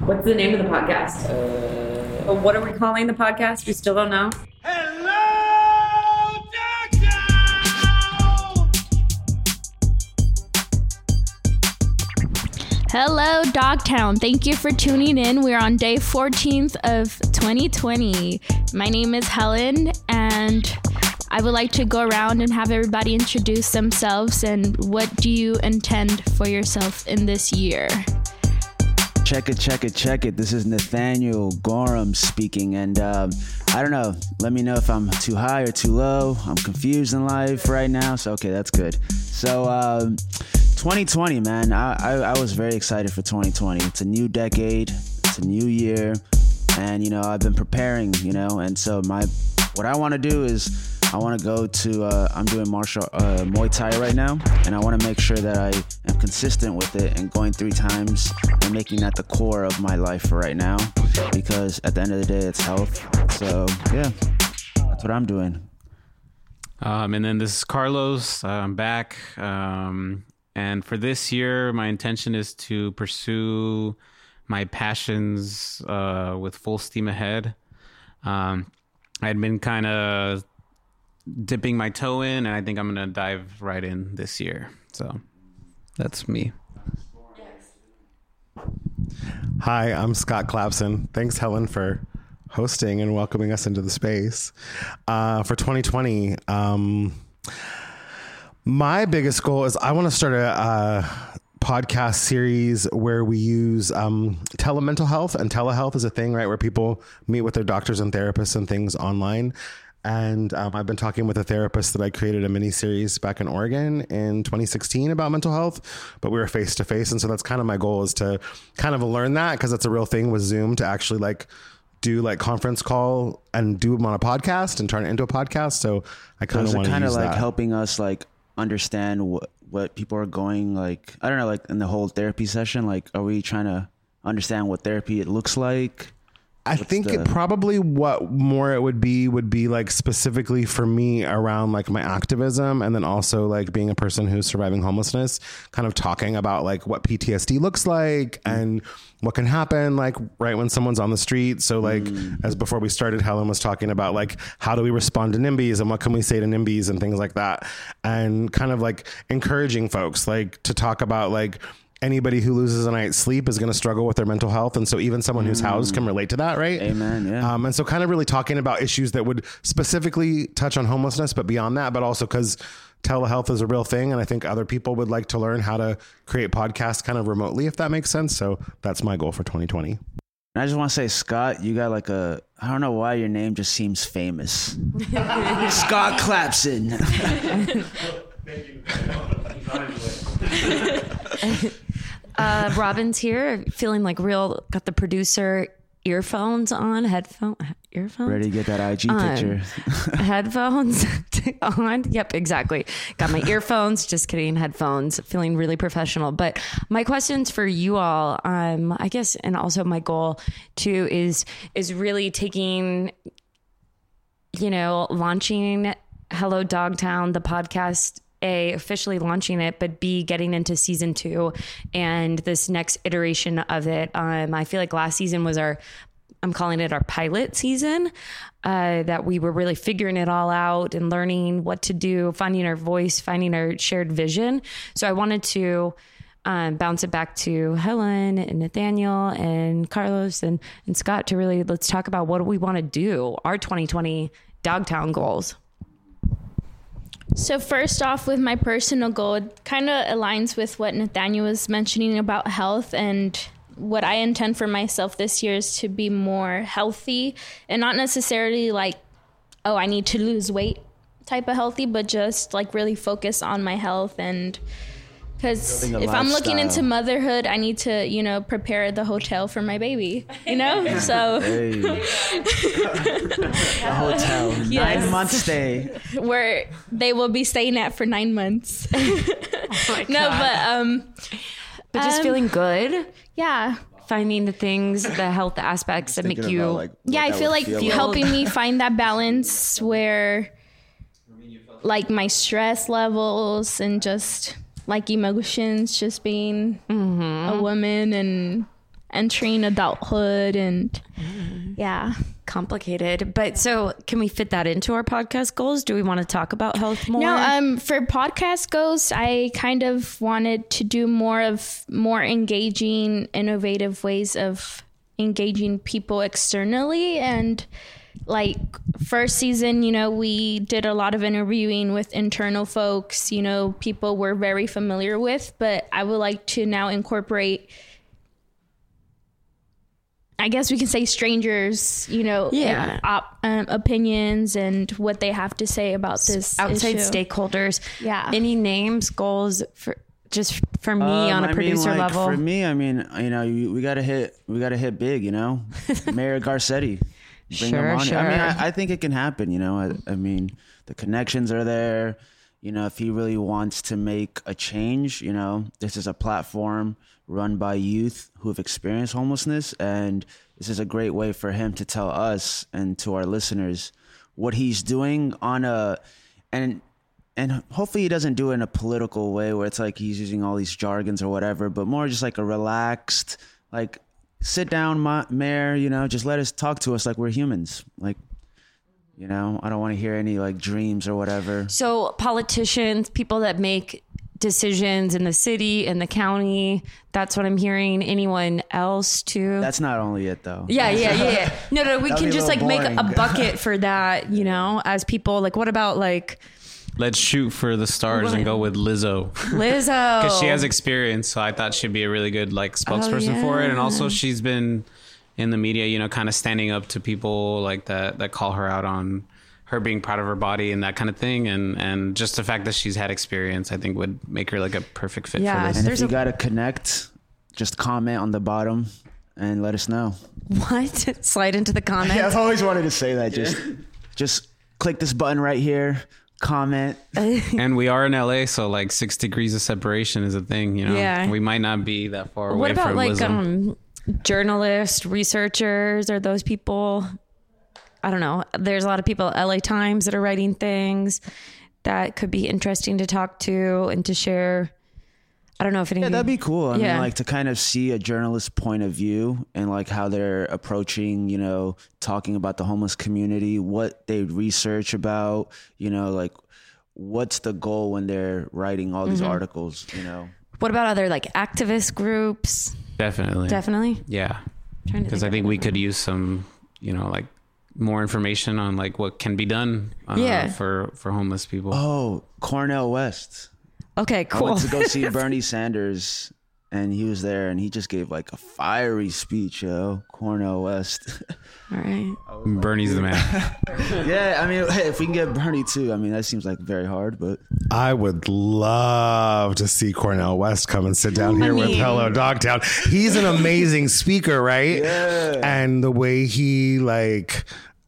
What's the name of the podcast? What are we calling the podcast? We still don't know. Hello, Dogtown! Hello, Dogtown. Thank you for tuning in. We're on day 14th of 2020. My name is Helen, and I would like to go around and have everybody introduce themselves and what do you intend for yourself in this year? Check it. This is Nathaniel Gorham speaking, and I don't know. Let me know if I'm too high or too low. I'm confused in life right now, so okay, that's good. So 2020, man, I was very excited for 2020. It's a new decade, it's a new year, and I've been preparing, and so what I want to do is I want to go to, I'm doing Muay Thai right now, and I want to make sure that I am consistent with it and going 3 times and making that the core of my life for right now, because at the end of the day, it's health. So yeah, that's what I'm doing. And then this is Carlos. I'm back. And for this year, my intention is to pursue my passions with full steam ahead. I'd been kind of dipping my toe in, and I think I'm going to dive right in this year. So that's me. Hi, I'm Scott Clapson. Thanks, Helen, for hosting and welcoming us into the space. For 2020, my biggest goal is I want to start a podcast series where we use telemental health, and telehealth is a thing, right, where people meet with their doctors and therapists and things online. And I've been talking with a therapist that I created a mini series back in Oregon in 2016 about mental health, but we were face to face. And so that's kind of my goal, is to kind of learn that, because that's a real thing with Zoom, to actually do conference call and do them on a podcast and turn it into a podcast. So I kind of want to use that. Helping us understand what people are going, I don't know, in the whole therapy session, are we trying to understand what therapy it looks like? I think it probably what more it would be specifically for me around my activism, and then also being a person who's surviving homelessness, kind of talking about what PTSD looks like and what can happen right when someone's on the street. So as before we started, Helen was talking about how do we respond to NIMBYs and what can we say to NIMBYs and things like that, and kind of encouraging folks to talk about anybody who loses a night's sleep is going to struggle with their mental health. And so even someone who's housed can relate to that, right? Amen, yeah. And so kind of really talking about issues that would specifically touch on homelessness, but beyond that, but also because telehealth is a real thing. And I think other people would like to learn how to create podcasts kind of remotely, if that makes sense. So that's my goal for 2020. And I just want to say, Scott, you got I don't know why your name just seems famous. Scott Clapson. Thank you. Robin's here, feeling real, got the producer earphones on, earphones? Ready to get that IG picture. Headphones on. Yep, exactly. Got my earphones, just kidding, headphones, feeling really professional. But my questions for you all, I guess, and also my goal too is really taking, launching Hello Dogtown, the podcast, officially launching it, but B, getting into season 2 and this next iteration of it. I feel like last season was I'm calling it our pilot season, that we were really figuring it all out and learning what to do, finding our voice, finding our shared vision. So I wanted to bounce it back to Helen and Nathaniel and Carlos and Scott to really, let's talk about what do we want to do, our 2020 Dogtown goals. So first off, with my personal goal, it kind of aligns with what Nathaniel was mentioning about health, and what I intend for myself this year is to be more healthy, and not necessarily I need to lose weight type of healthy, but just really focus on my health. And because if I'm looking into motherhood, I need to, prepare the hotel for my baby, so. Hey. A hotel, Yes. 9-month stay. Where they will be staying at for 9 months. But just feeling good. Yeah. Finding the things, the health aspects that make you. I feel helping me find that balance where my stress levels and just emotions, just being a woman and entering adulthood and yeah. Complicated. But so can we fit that into our podcast goals? Do we want to talk about health more? No, for podcast goals, I kind of wanted to do more engaging, innovative ways of engaging people externally. And like first season, we did a lot of interviewing with internal folks, people we're very familiar with, but I would like to now incorporate, I guess we can say strangers, opinions and what they have to say about this outside issue. Stakeholders. Yeah. Any names, goals for me on a producer level? For me, we gotta hit big, Mayor Garcetti. Bring him on. Sure. I think it can happen, the connections are there. If he really wants to make a change, this is a platform run by youth who have experienced homelessness. And this is a great way for him to tell us and to our listeners what he's doing and hopefully he doesn't do it in a political way where it's like he's using all these jargons or whatever, but more just like a relaxed, like, sit down, Mayor, just let us talk to us like we're humans. Like, I don't want to hear any like dreams or whatever. So politicians, people that make decisions in the city and the county, that's what I'm hearing. Anyone else too? That's not only it though. Yeah. No, we can just like make boring. a bucket for that, as people. Like, what about like, Let's shoot for the stars and go with Lizzo. Because she has experience, so I thought she'd be a really good like spokesperson for it. And also she's been in the media, kind of standing up to people like that call her out on her being proud of her body and that kind of thing. And just the fact that she's had experience, I think would make her like a perfect fit for this. And if you got to connect, just comment on the bottom and let us know. What? Slide into the comments. Yeah, I've always wanted to say that. Just click this button right here. Comment. And we are in LA, so like 6 degrees of separation is a thing, Yeah. We might not be that far away What about from like Lizzo. Journalists, researchers, are those people? I don't know. There's a lot of people at LA Times that are writing things that could be interesting to talk to and to share. I don't know if any. Yeah, that'd be cool. I Yeah. mean, like to kind of see a journalist's point of view and like how they're approaching, talking about the homeless community, what they research about, like what's the goal when they're writing all these articles, What about other like activist groups? Definitely. Yeah. Trying to Because think I of think we another. could use some, like more information on like what can be done for homeless people. Oh, Cornel West. Okay, I cool. went to go see Bernie Sanders and he was there and he just gave like a fiery speech, Cornel West. All right. Bernie's the man. Yeah, I mean, hey, if we can get Bernie too, I mean, that seems like very hard, but I would love to see Cornel West come and sit down here with Hello Dogtown. He's an amazing speaker, right? Yeah. And the way he like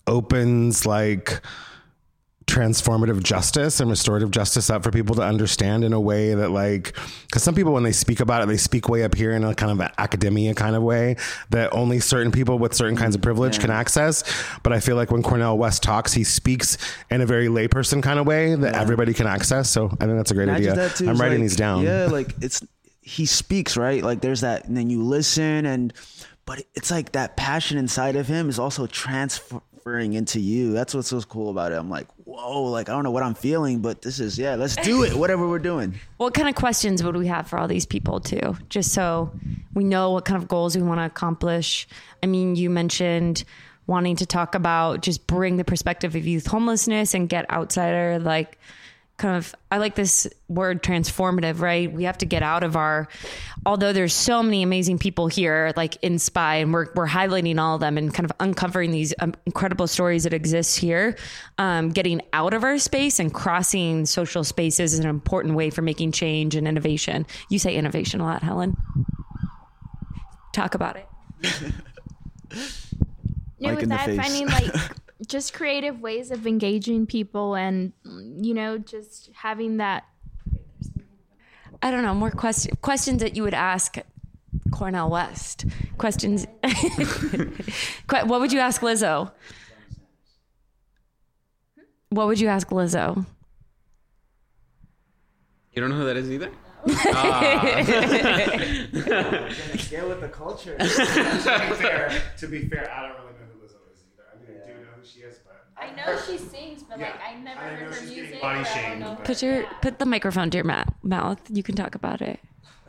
opens like transformative justice and restorative justice up for people to understand in a way that like, because some people when they speak about it, they speak way up here in a kind of an academia kind of way that only certain people with certain kinds of privilege can access. But I feel like when Cornel West talks, he speaks in a very layperson kind of way that everybody can access. So I think that's a great Not idea. just that too, I'm it's writing like, these down. Yeah, like he speaks, right? Like there's that, and then you listen but it's like that passion inside of him is also transferring into you. That's what's so cool about it. I'm like, whoa, like I don't know what I'm feeling, but this is, let's do it, whatever we're doing. What kind of questions would we have for all these people too? Just so we know what kind of goals we want to accomplish. I mean, you mentioned wanting to talk about just bring the perspective of youth homelessness and get outsider, like kind of, I like this word transformative, right? We have to get out of although there's so many amazing people here, like in SPY, and we're highlighting all of them and kind of uncovering these incredible stories that exist here. Getting out of our space and crossing social spaces is an important way for making change and innovation. You say innovation a lot, Helen. Talk about it. Yeah, with that, finding like just creative ways of engaging people and, just having that. I don't know, more questions that you would ask Cornel West. Questions. What would you ask Lizzo? What would you ask Lizzo? You don't know who that is either? Get with the culture. To be fair, I don't really know who Lizzo is either. I mean, I do know who she is, but I know she sings, but like I never heard her music. body shamed. Put the microphone to your mouth. You can talk about it.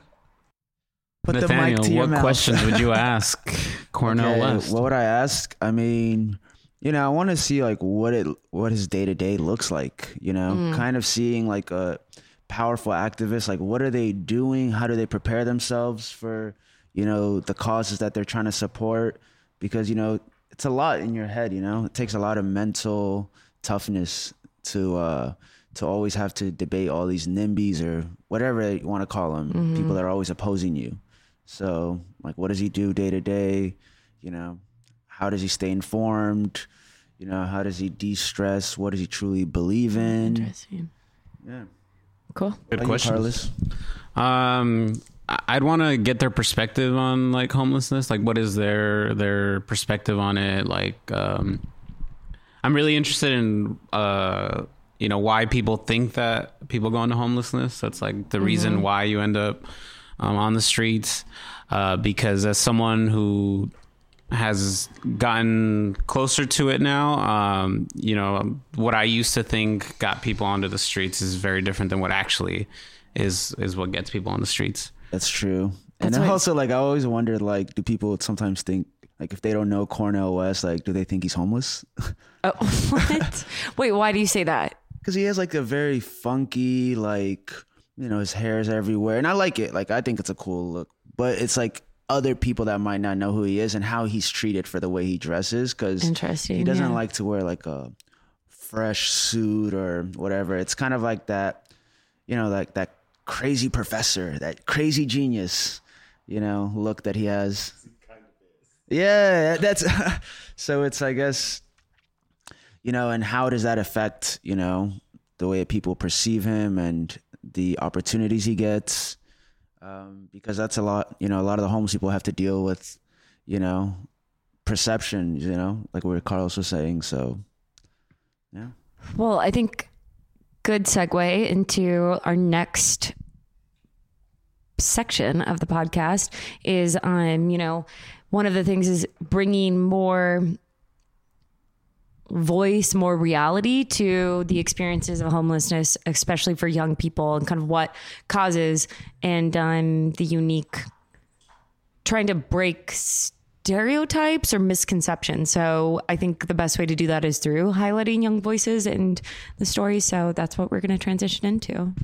Put Nathaniel, the mic to your what mouth. questions would you ask Cornell Okay, West? what would I ask? I mean, I want to see like what his day to day looks like. Kind of seeing like a powerful activist. Like, what are they doing? How do they prepare themselves for the causes that they're trying to support? Because it's a lot in your head. It takes a lot of mental toughness to always have to debate all these NIMBYs or whatever you want to call them. People that are always opposing you. So, like, what does he do day to day? How does he stay informed? How does he de-stress? What does he truly believe in? Interesting. Yeah. Cool. Good How question. about you, Carlos? I'd want to get their perspective on like homelessness. Like, what is their perspective on it? Like, I'm really interested in why people think that people go into homelessness. That's like the reason why you end up on the streets. Because as someone who has gotten closer to it now, what I used to think got people onto the streets is very different than what actually is what gets people on the streets. That's true. And That's then why also, like, I always wondered, like, do people sometimes think, like, if they don't know Cornell West, like, do they think he's homeless? Oh, what? Wait, why do you say that? Because he has, like, a very funky, like, his hair is everywhere. And I like it. Like, I think it's a cool look. But it's, like, other people that might not know who he is and how he's treated for the way he dresses. Because Interesting. he doesn't yeah. like to wear, like, a fresh suit or whatever. It's kind of like that, like that crazy professor, that crazy genius, look that he has. Yeah, that's so it's, I guess, and how does that affect, the way that people perceive him and the opportunities he gets? Because that's a lot of the homeless people have to deal with, perceptions, like what Carlos was saying. So, yeah. Well, I think good segue into our next section of the podcast is, one of the things is bringing more voice, more reality to the experiences of homelessness, especially for young people, and kind of what causes and the unique, trying to break stereotypes or misconceptions. So I think the best way to do that is through highlighting young voices and the stories. So that's what we're going to transition into.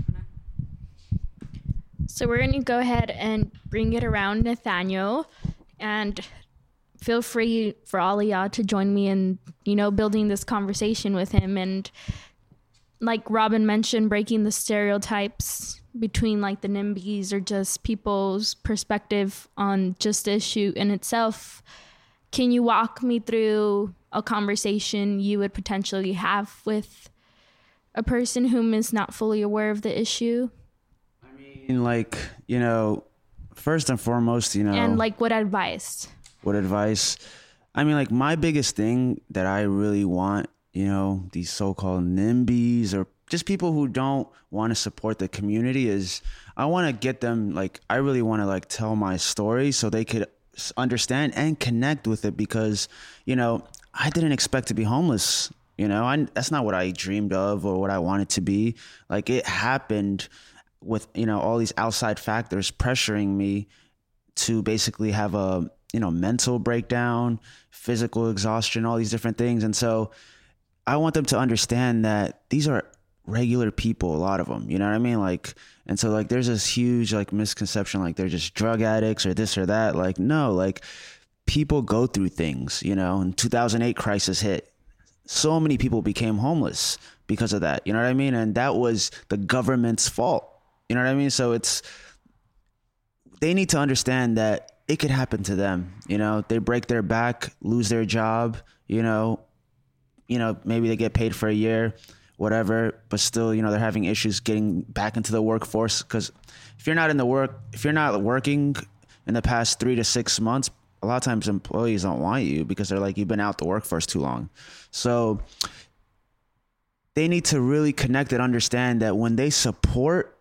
So we're going to go ahead and bring it around Nathaniel, and feel free for all of y'all to join me in, building this conversation with him. And like Robin mentioned, breaking the stereotypes between like the NIMBYs or just people's perspective on just the issue in itself. Can you walk me through a conversation you would potentially have with a person whom is not fully aware of the issue? Like, first and foremost, and like what advice? What advice? I mean, like, my biggest thing that I really want, these so-called NIMBYs or just people who don't want to support the community is I want to get them, like, I really want to, like, tell my story so they could understand and connect with it because, I didn't expect to be homeless. That's not what I dreamed of or what I wanted to be. Like, it happened with, all these outside factors pressuring me to basically have a, mental breakdown, physical exhaustion, all these different things. And so I want them to understand that these are regular people, a lot of them, you know what I mean? Like, and so like, there's this huge like misconception, like they're just drug addicts or this or that. Like, no, like people go through things, and 2008 crisis hit. So many people became homeless because of that. You know what I mean? And that was the government's fault. You know what I mean? So they need to understand that it could happen to them. They break their back, lose their job, maybe they get paid for a year, whatever, but still, they're having issues getting back into the workforce. Cause if you're not working in the past 3 to 6 months, a lot of times employees don't want you because they're like, you've been out the workforce too long. So they need to really connect and understand that when they support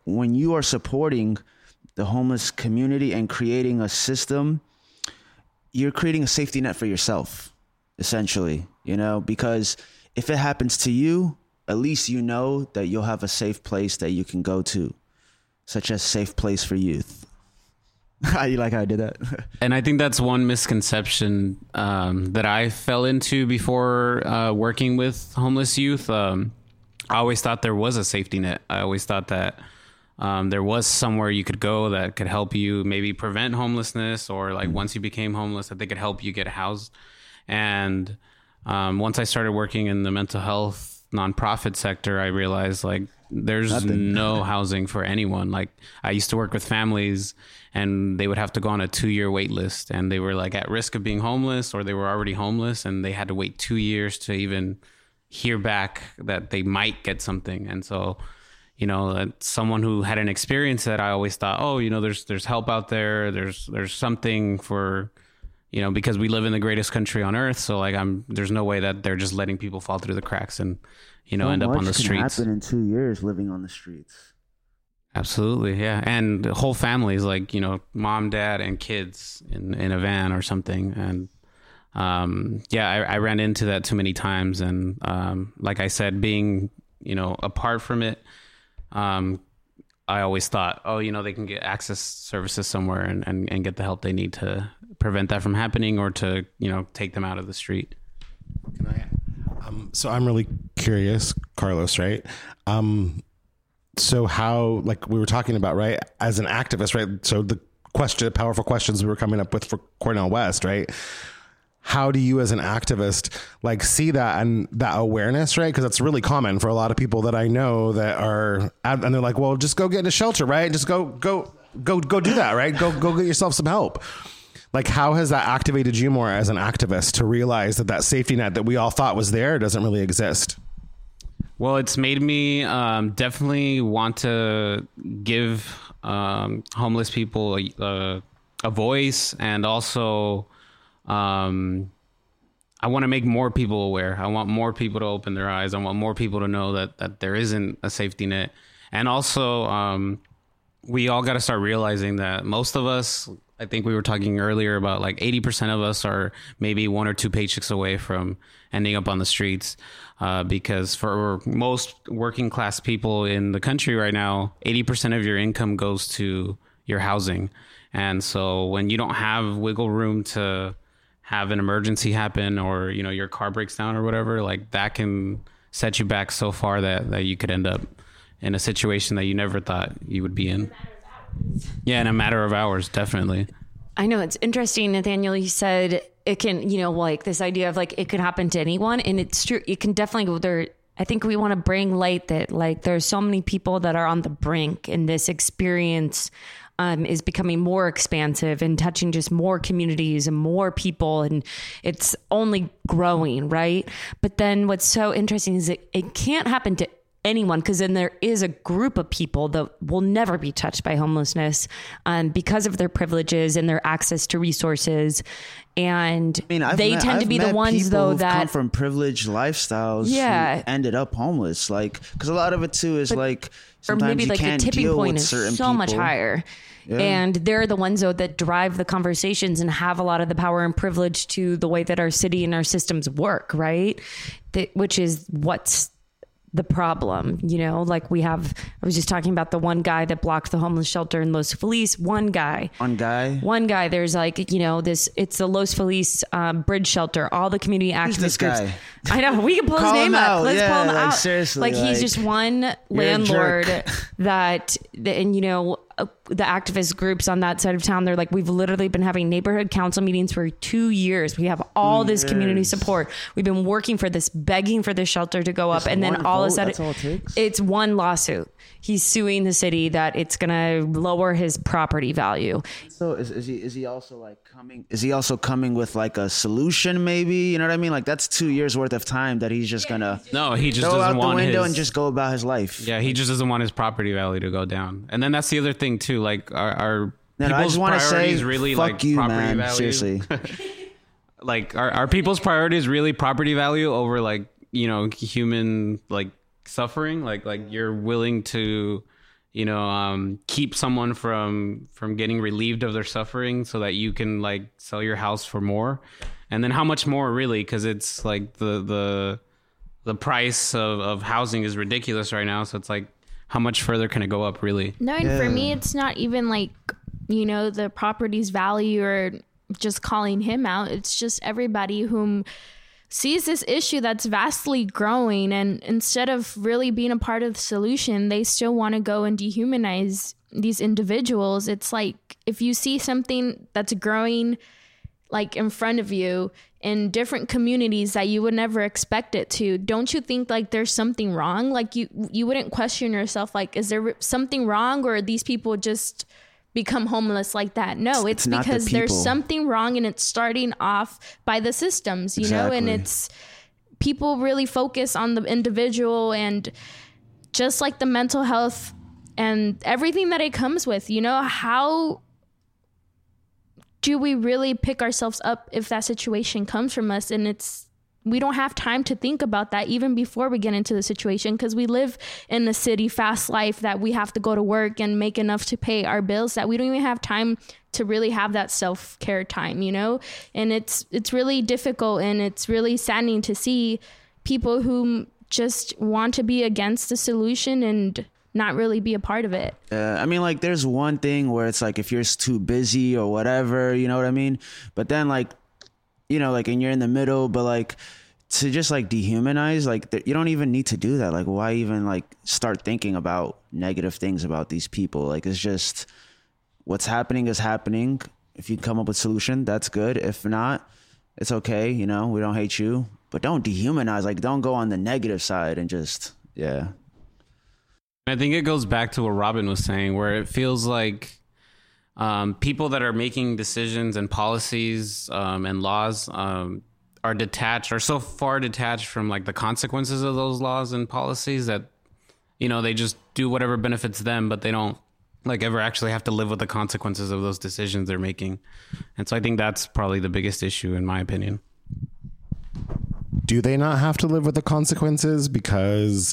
when you are supporting the homeless community and creating a system, you're creating a safety net for yourself, essentially, you know, because if it happens to you, at least you know that you'll have a safe place that you can go to, such as Safe Place for Youth. You like how I did that? And I think that's one misconception that I fell into before working with homeless youth. I always thought there was a safety net. I always thought that there was somewhere you could go that could help you maybe prevent homelessness, or like once you became homeless, that they could help you get housed. And once I started working in the mental health nonprofit sector, I realized like there's no housing for anyone. Like I used to work with families and they would have to go on a 2-year wait list, and they were like at risk of being homeless, or they were already homeless and they had to wait 2 years to even hear back that they might get something. And so, you know, someone who had an experience that, I always thought, oh, you know, there's help out there. There's something for, you know, because we live in the greatest country on earth. So like there's no way that they're just letting people fall through the cracks and, you know, end up on the streets. Happen in 2 years living on the streets. Absolutely. Yeah. And whole families, like, you know, mom, dad, and kids in a van or something. And, I ran into that too many times. And, like I said, being, you know, apart from it, I always thought, oh, you know, they can get access services somewhere and get the help they need to prevent that from happening, or to, you know, take them out of the street. Can I? So I'm really curious, Carlos, right? So how, like we were talking about, right, as an activist, right? So the powerful questions we were coming up with for Cornel West, right? How do you as an activist like see that and that awareness, right? Because that's really common for a lot of people that I know that are, and they're like, well, just go get in a shelter, right? Just go do that, right? Go get yourself some help. Like, how has that activated you more as an activist to realize that safety net that we all thought was there doesn't really exist? Well, it's made me definitely want to give homeless people a voice, and also I want to make more people aware. I want more people to open their eyes. I want more people to know that there isn't a safety net. And also, we all got to start realizing that most of us, I think we were talking earlier about like 80% of us are maybe 1 or 2 paychecks away from ending up on the streets. Because for most working class people in the country right now, 80% of your income goes to your housing. And so when you don't have wiggle room to have an emergency happen, or, you know, your car breaks down or whatever, like that can set you back so far that you could end up in a situation that you never thought you would be in. Yeah, in a matter of hours, definitely. I know, it's interesting, Nathaniel, you said it can, you know, like this idea of like it could happen to anyone, and it's true. It can definitely go there. I think we want to bring light that like there's so many people that are on the brink, and this experience is becoming more expansive and touching just more communities and more people, and it's only growing, right? But then what's so interesting is that it can't happen to anyone, because then there is a group of people that will never be touched by homelessness because of their privileges and their access to resources. And they tend to be the ones, though, that come from privileged lifestyles, who ended up homeless. Like, because a lot of it too is like sometimes or maybe you like can't the tipping point is so people. Much higher. Yeah. And they're the ones, though, that drive the conversations and have a lot of the power and privilege to the way that our city and our systems work, right? Which is what's the problem, you know, like I was just talking about the one guy that blocked the homeless shelter in Los Feliz. One guy. There's like, you know, it's the Los Feliz bridge shelter. All the community activist groups. Guy? I know, we can pull his name up. Let's pull him out. Seriously, like he's just one landlord and you know, the activist groups on that side of town, they're like, we've literally been having neighborhood council meetings for 2 years. We have all this community support. We've been working for this, begging for this shelter to go up. And then all of a sudden it's one lawsuit. He's suing the city that it's going to lower his property value. So is he also like coming? Is he also coming with like a solution? Maybe, you know what I mean? Like that's 2 years worth of time that he's just gonna he just go doesn't out the want window and just go about his life. Yeah, he just doesn't want his property value to go down. And then that's the other thing too. Like our I just want to say, really fuck like you, property man. value. Seriously. Like our people's priorities really property value over like, you know, human like suffering. Like you're willing to, keep someone from getting relieved of their suffering so that you can like sell your house for more. And then how much more really? Because it's like the price of housing is ridiculous right now. So it's like, how much further can it go up really? No, and for me, it's not even like, the property's value or just calling him out. It's just everybody whom sees this issue that's vastly growing, and instead of really being a part of the solution, they still want to go and dehumanize these individuals. It's like, if you see something that's growing like in front of you in different communities that you would never expect it to, don't you think like there's something wrong? Like you wouldn't question yourself, like, is there something wrong, or are these people just become homeless like that? No, it's because there's something wrong, and it's starting off by the systems, and it's people really focus on the individual, and just like the mental health and everything that it comes with, how do we really pick ourselves up if that situation comes from us? And we don't have time to think about that even before we get into the situation, because we live in the city fast life that we have to go to work and make enough to pay our bills that we don't even have time to really have that self-care time, and it's really difficult, and it's really saddening to see people who just want to be against the solution and not really be a part of it. I mean, like, there's one thing where it's like if you're too busy or whatever, you know what I mean? But then like, and you're in the middle, but like to just like dehumanize, like you don't even need to do that. Like, why even like start thinking about negative things about these people? Like, it's just what's happening is happening. If you come up with a solution, that's good. If not, it's okay. We don't hate you, but don't dehumanize. Like, don't go on the negative side and just, yeah. I think it goes back to what Robin was saying, where it feels like people that are making decisions and policies and laws are so far detached from like the consequences of those laws and policies that, they just do whatever benefits them, but they don't like ever actually have to live with the consequences of those decisions they're making. And so I think that's probably the biggest issue, in my opinion. Do they not have to live with the consequences? Because,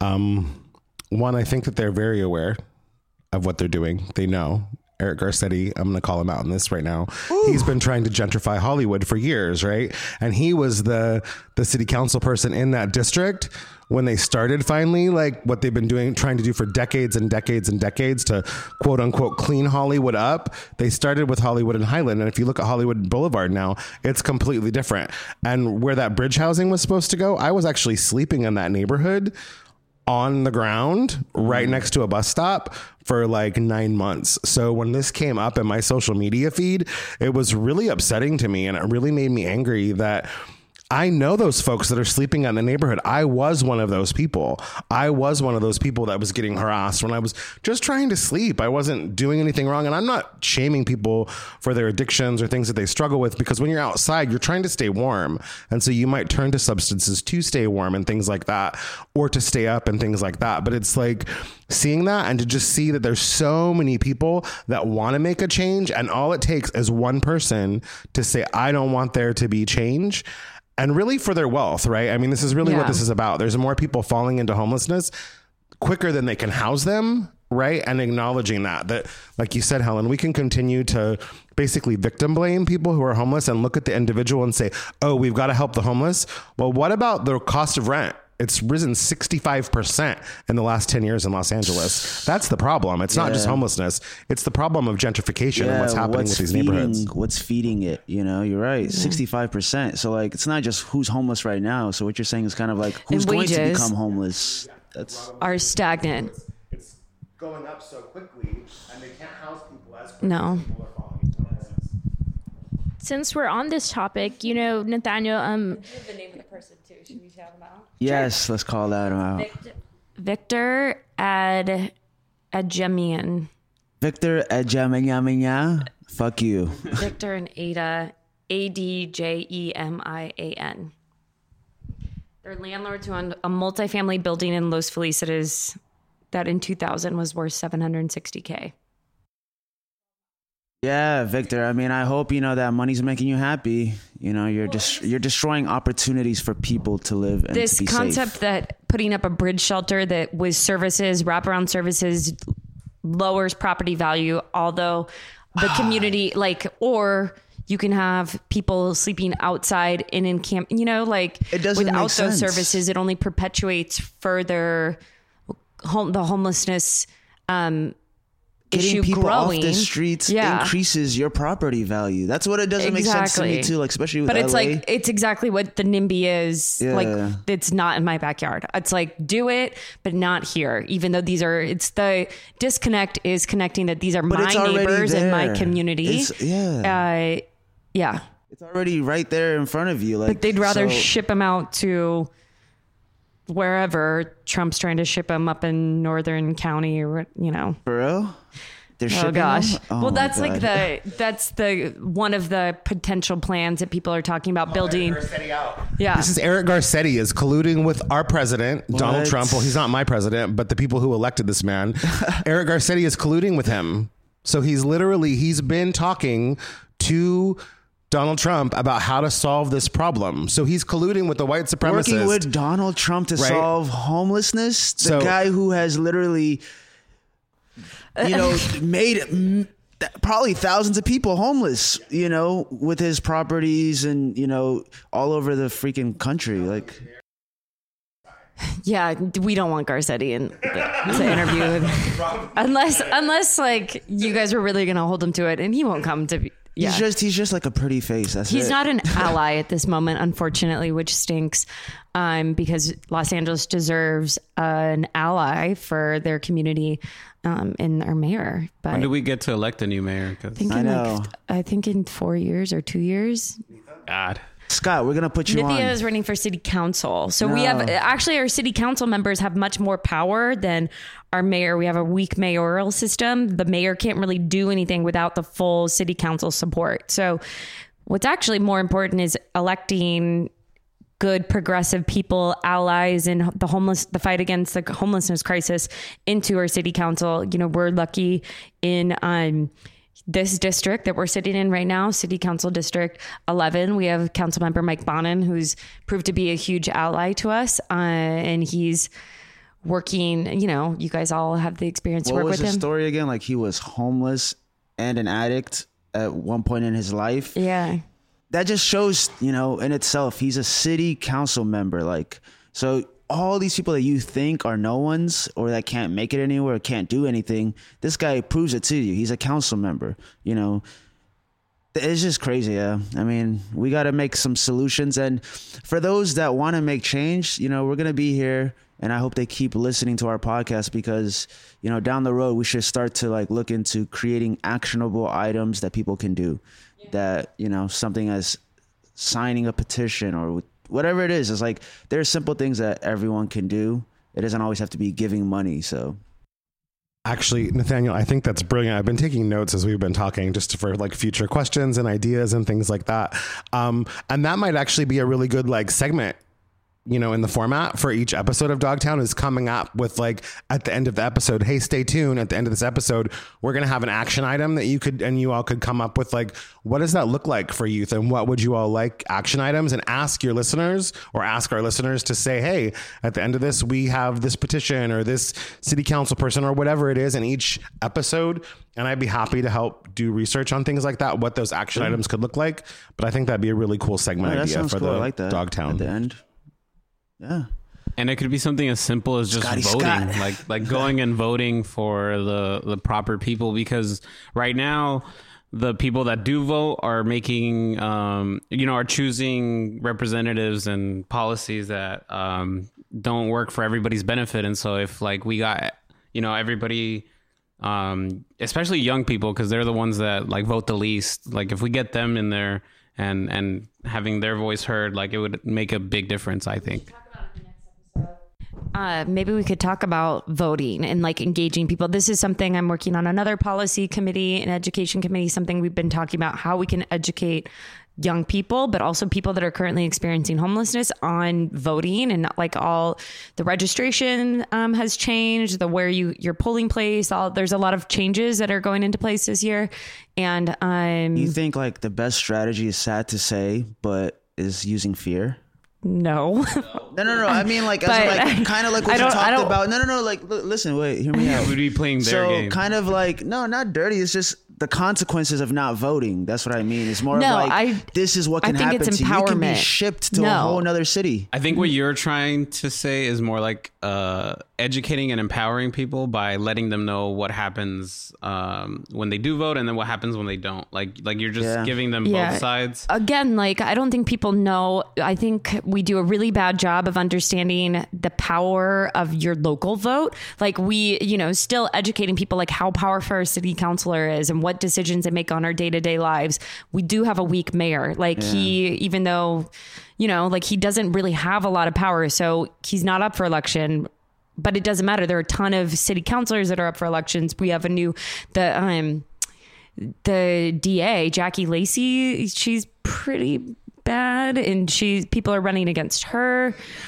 one, I think that they're very aware of what they're doing. They know. Eric Garcetti, I'm going to call him out on this right now. Ooh. He's been trying to gentrify Hollywood for years, right? And he was the city council person in that district when they started finally, like what they've been trying to do for decades and decades and decades to quote unquote clean Hollywood up. They started with Hollywood and Highland. And if you look at Hollywood Boulevard now, it's completely different. And where that bridge housing was supposed to go, I was actually sleeping in that neighborhood on the ground right next to a bus stop for like 9 months. So when this came up in my social media feed, it was really upsetting to me, and it really made me angry that I know those folks that are sleeping in the neighborhood. I was one of those people. I was one of those people that was getting harassed when I was just trying to sleep. I wasn't doing anything wrong. And I'm not shaming people for their addictions or things that they struggle with, because when you're outside, you're trying to stay warm. And so you might turn to substances to stay warm and things like that, or to stay up and things like that. But it's like seeing that and to just see that there's so many people that want to make a change. And all it takes is one person to say, I don't want there to be change. And really for their wealth, right? I mean, this is really what this is about. There's more people falling into homelessness quicker than they can house them, right? And acknowledging that, like you said, Helen, we can continue to basically victim blame people who are homeless and look at the individual and say, oh, we've got to help the homeless. Well, what about the cost of rent? It's risen 65% in the last 10 years in Los Angeles. That's the problem. It's not just homelessness. It's the problem of gentrification and what's happening with these neighborhoods. What's feeding it? You're right. 65%. So like, it's not just who's homeless right now. So what you're saying is kind of like who's going to become homeless. That's are stagnant. It's going up so quickly, and they can't house people as quickly. No. As people are falling into homelessness. Since we're on this topic, Nathaniel, the name of the person too. Should we shout him out? Yes, let's call that out. Victor Adjemian. Victor Adjemian. Fuck you. Victor and Ada, Adjemian. They're landlords who own a multifamily building in Los Felices that in 2000 was worth $760K. Yeah, Victor. I mean, I hope that money's making you happy. You're destroying opportunities for people to live and this to be concept safe. That putting up a bridge shelter that was services, wraparound services, lowers property value, although the community or you can have people sleeping outside in camp, like It doesn't without make those sense. services, it only perpetuates further the homelessness Getting issue people growing. off the streets increases your property value. That's what it doesn't make sense to me too. Like especially with but it's LA. like it's exactly what the NIMBY is. Yeah. Like it's not in my backyard. It's like do it, but not here. Even though it's the disconnect is connecting that these are But my it's already neighbors in my there. community. It's It's already right there in front of you. Like they'd rather so- ship them out to wherever Trump's trying to ship them up in Northern County or For real? They're Oh shipping gosh. them? Oh well, my that's like God. that's the one of the potential plans that people are talking about building. Yeah. This is Eric Garcetti is colluding with our president, Donald What? Trump. Well, he's not my president, but the people who elected this man. Eric Garcetti is colluding with him. So he's been talking to Donald Trump about how to solve this problem. So he's colluding with the white supremacists. Working with Donald Trump to Right. solve homelessness. The So- guy who has literally, made probably thousands of people homeless, with his properties and, all over the freaking country. Like, Yeah, we don't want Garcetti to interview unless like you guys were really going to hold him to it, and he won't come to. Yeah. he's just like a pretty face. That's He's it. not an ally at this moment, unfortunately, which stinks, because Los Angeles deserves an ally for their community, in our mayor. But When do we get to elect a new mayor? 'Cause I know. think in 4 years or 2 years. God. Scott, we're going to put you Nithya on. is running for city council. So we have our city council members have much more power than our mayor. We have a weak mayoral system. The mayor can't really do anything without the full city council support. So what's actually more important is electing good progressive people, allies in the fight against the homelessness crisis into our city council. We're lucky in this district that we're sitting in right now, City Council District 11, we have Councilmember Mike Bonin, who's proved to be a huge ally to us. And he's working, you guys all have the experience to What work was with his him. story again? Like he was homeless and an addict at one point in his life. Yeah. That just shows, in itself, he's a city council member. Like, so all these people that you think are no ones or that can't make it anywhere, can't do anything, this guy proves it to you. He's a council member, It's just crazy. Yeah. I mean, we got to make some solutions. And for those that want to make change, we're going to be here. And I hope they keep listening to our podcast because, down the road, we should start to look into creating actionable items that people can do. That, something as signing a petition or whatever it is. It's like there's simple things that everyone can do. It doesn't always have to be giving money. So Actually, Nathaniel, I think that's brilliant. I've been taking notes as we've been talking just for future questions and ideas and things like that. And that might actually be a really good segment, in the format for each episode of Dogtown is coming up with at the end of the episode, hey, stay tuned. At the end of this episode, we're going to have an action item that you all could come up with what does that look like for youth and what would you all like action items and ask your listeners or ask our listeners to say, hey, at the end of this, we have this petition or this city council person or whatever it is in each episode. And I'd be happy to help do research on things like that, what those action items could look like. But I think that'd be a really cool segment that idea sounds for cool. the I like that. Dogtown. At the end. Yeah. And it could be something as simple as just Scotty voting, Scott. like going and voting for the proper people. Because right now, the people that do vote are making, are choosing representatives and policies that don't work for everybody's benefit. And so if we got, everybody, especially young people, because they're the ones that vote the least. If we get them in there and having their voice heard, it would make a big difference, I think. Maybe we could talk about voting and engaging people. This is something I'm working on another policy committee and education committee, something we've been talking about how we can educate young people, but also people that are currently experiencing homelessness on voting and not all the registration has changed, where your polling place, there's a lot of changes that are going into place this year. And You think the best strategy is sad to say, but is using fear? no, No. I mean, like, kind of like what you talked about. No. Like, listen, wait, hear me out. We'd be playing their game. So kind of like, no, not dirty. It's just the consequences of not voting. That's what I mean. It's more this is what can happen to you. You can be shipped to a whole another city. I think what you're trying to say is more like educating and empowering people by letting them know what happens when they do vote and then what happens when they don't. Like you're just giving them both sides. Again, like, I don't think people know. I think we do a really bad job of understanding the power of your local vote. Like, we, still educating people like how powerful our city councilor is and what decisions they make on our day-to-day lives. We do have a weak mayor. Like, he, even though, like, he doesn't really have a lot of power, so he's not up for election. But it doesn't matter. There are a ton of city councilors that are up for elections. We have the DA, Jackie Lacey. She's pretty bad, and people are running against her.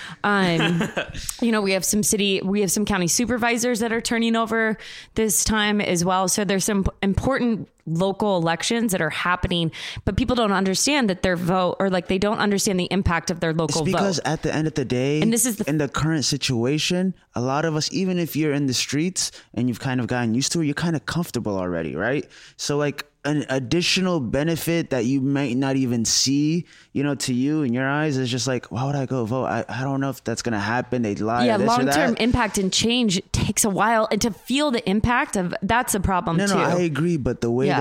We have some county supervisors that are turning over this time as well. So there's some important local elections that are happening, but people don't understand that their vote, or like, they don't understand the impact of their local vote. Because at the end of the day, and this is in the current situation, a lot of us, even if you're in the streets and you've kind of gotten used to it, you're kind of comfortable already, right? So like, an additional benefit that you might not even see, to you in your eyes, is just like, why would I go vote? I don't know if that's going to happen. They lie. Yeah, long-term impact and change takes a while, and to feel the impact of that's a problem too. No, I agree, but the way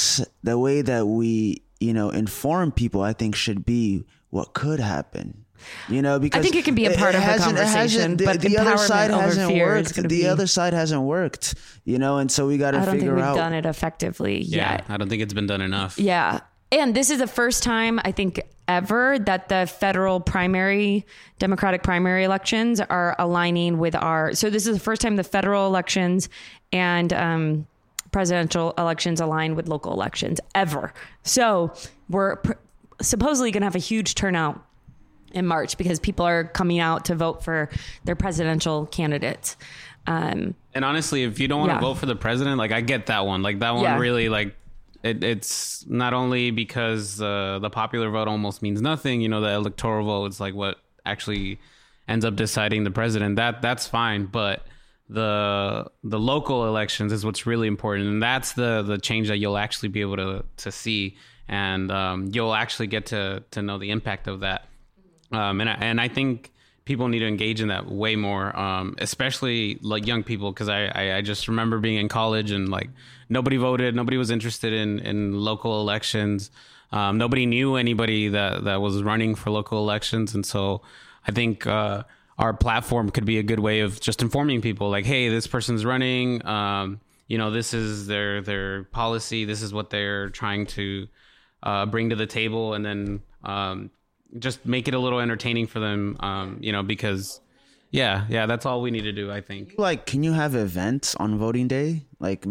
that we inform people, I think, should be what could happen. Because I think it can be a part of the conversation, but the other side hasn't worked. The other side hasn't worked, and so we got to figure out. I don't think we've done it effectively yet. I don't think it's been done enough. Yeah. And this is the first time, I think, ever that the federal Democratic primary elections are aligning with so this is the first time the federal elections and presidential elections align with local elections ever. So we're supposedly going to have a huge turnout in March because people are coming out to vote for their presidential candidates. And honestly, if you don't want to vote for the president, like, I get that one. Like, that one really, like, it's not only because the popular vote almost means nothing. The electoral vote is like what actually ends up deciding the president. That's fine, but the local elections is what's really important, and that's the change that you'll actually be able to see, and you'll actually get to know the impact of that. And I think people need to engage in that way more, especially like young people, because I just remember being in college and like nobody voted, nobody was interested in local elections, nobody knew anybody that was running for local elections, and so I think our platform could be a good way of just informing people, like, hey, this person's running, this is their policy, this is what they're trying to bring to the table, and then just make it a little entertaining for them, because that's all we need to do, I think. Like, can you have events on voting day? Like,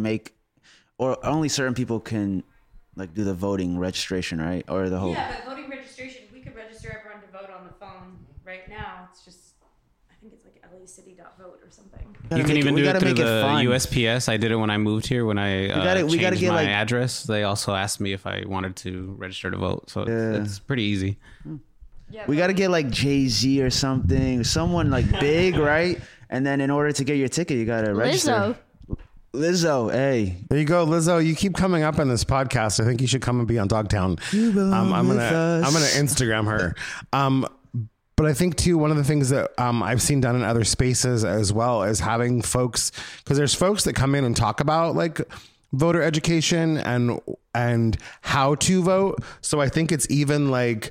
or only certain people can, like, do the voting registration, right? Or the whole... Yeah, but voting registration, we could register everyone to vote on the phone right now. It's just, I think it's like lacity.vote or something. You can even do it through the USPS. I did it when I moved here. When I changed my address, they also asked me if I wanted to register to vote. So it's pretty easy. Yeah, we got to get like Jay-Z or someone like big, right? And then in order to get your ticket, you got to register. Lizzo, hey. There you go, Lizzo. You keep coming up in this podcast. I think you should come and be on Dogtown. I'm gonna Instagram her. But I think too, one of the things that I've seen done in other spaces as well is having folks, because there's folks that come in and talk about like voter education and how to vote. So I think it's even like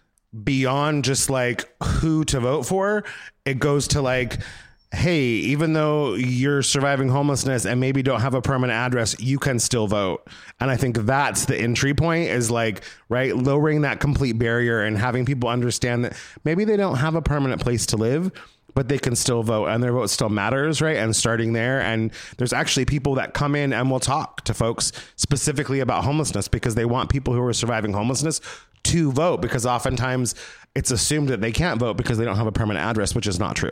beyond just like who to vote for. It goes to like, hey, even though you're surviving homelessness and maybe don't have a permanent address, you can still vote. And I think that's the entry point, is like, right, lowering that complete barrier and having people understand that maybe they don't have a permanent place to live, but they can still vote and their vote still matters, right? And starting there. And there's actually people that come in and will talk to folks specifically about homelessness because they want people who are surviving homelessness to vote, because oftentimes it's assumed that they can't vote because they don't have a permanent address, which is not true.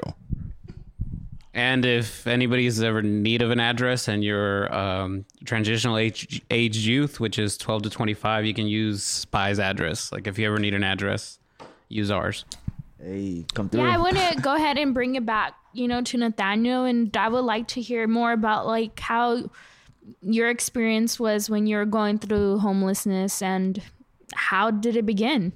And if anybody's ever in need of an address and you're transitional age youth, which is 12 to 25, you can use SPY's address. Like if you ever need an address, use ours. Hey, come through. Yeah, I want to go ahead and bring it back, to Nathaniel, and I would like to hear more about like how your experience was when you were going through homelessness and how did it begin?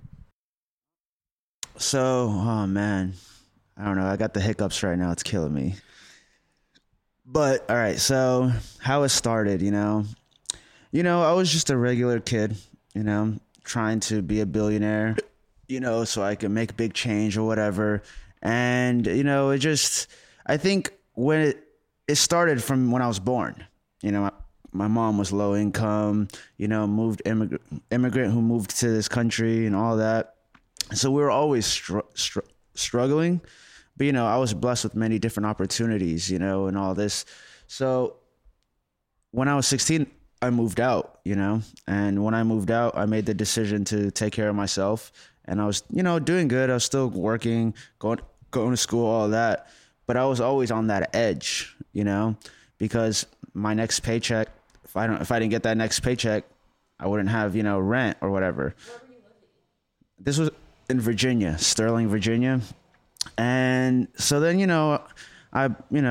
So, oh man, I don't know. I got the hiccups right now. It's killing me. But all right, so how it started, I was just a regular kid, trying to be a billionaire, so I could make big change or whatever. And, I think when it started from when I was born, my mom was low income, moved immigrant who moved to this country and all that. So we were always struggling. But, I was blessed with many different opportunities, and all this. So when I was 16, I moved out, and when I moved out, I made the decision to take care of myself. And I was, doing good. I was still working, going to school, all that. But I was always on that edge, because my next paycheck, if I didn't get that next paycheck, I wouldn't have, rent or whatever. Where were you living? This was in Virginia, Sterling, Virginia. And so then, I,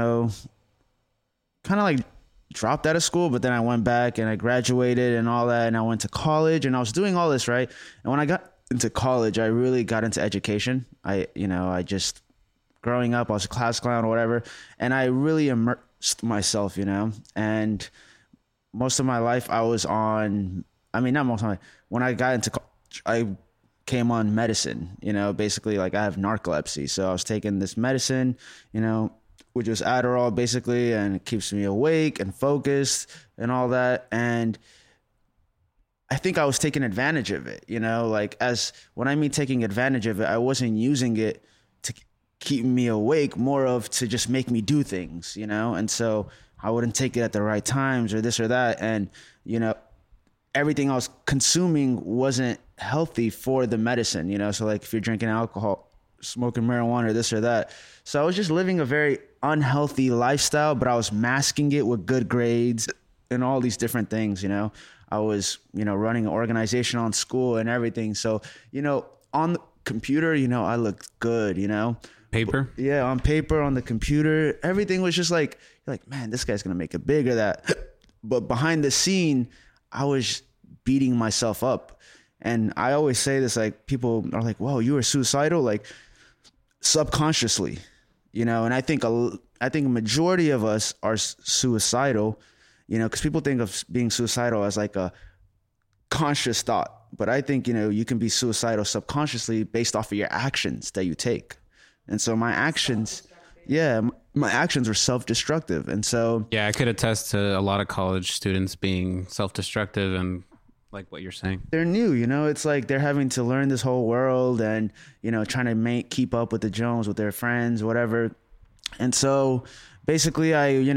kind of like dropped out of school, but then I went back and I graduated and all that. And I went to college and I was doing all this, right? And when I got into college, I really got into education. I just, growing up, I was a class clown or whatever. And I really immersed myself, and most of my life I was on, not most of my life. When I got into college, I came on medicine, basically like I have narcolepsy. So I was taking this medicine, which was Adderall basically, and it keeps me awake and focused and all that. And I think I was taking advantage of it, when I mean taking advantage of it, I wasn't using it to keep me awake, more of to just make me do things, and so I wouldn't take it at the right times or this or that. And, everything I was consuming wasn't healthy for the medicine, so like if you're drinking alcohol, smoking marijuana or this or that. So I was just living a very unhealthy lifestyle, but I was masking it with good grades and all these different things, I was, running an organization on school and everything. So, on the computer, I looked good, Paper? Yeah, on paper, on the computer, everything was just like, you're like, man, this guy's going to make it big or that. But behind the scene, I was beating myself up. And I always say this, like, people are like, whoa, you were suicidal? Like, subconsciously, and I think a majority of us are suicidal, because people think of being suicidal as like a conscious thought. But I think, you can be suicidal subconsciously based off of your actions that you take. And so my actions were self-destructive. And so, yeah, I could attest to a lot of college students being self-destructive and like what you're saying. They're new, it's like they're having to learn this whole world and, trying to keep up with the Jones, with their friends, whatever. And so basically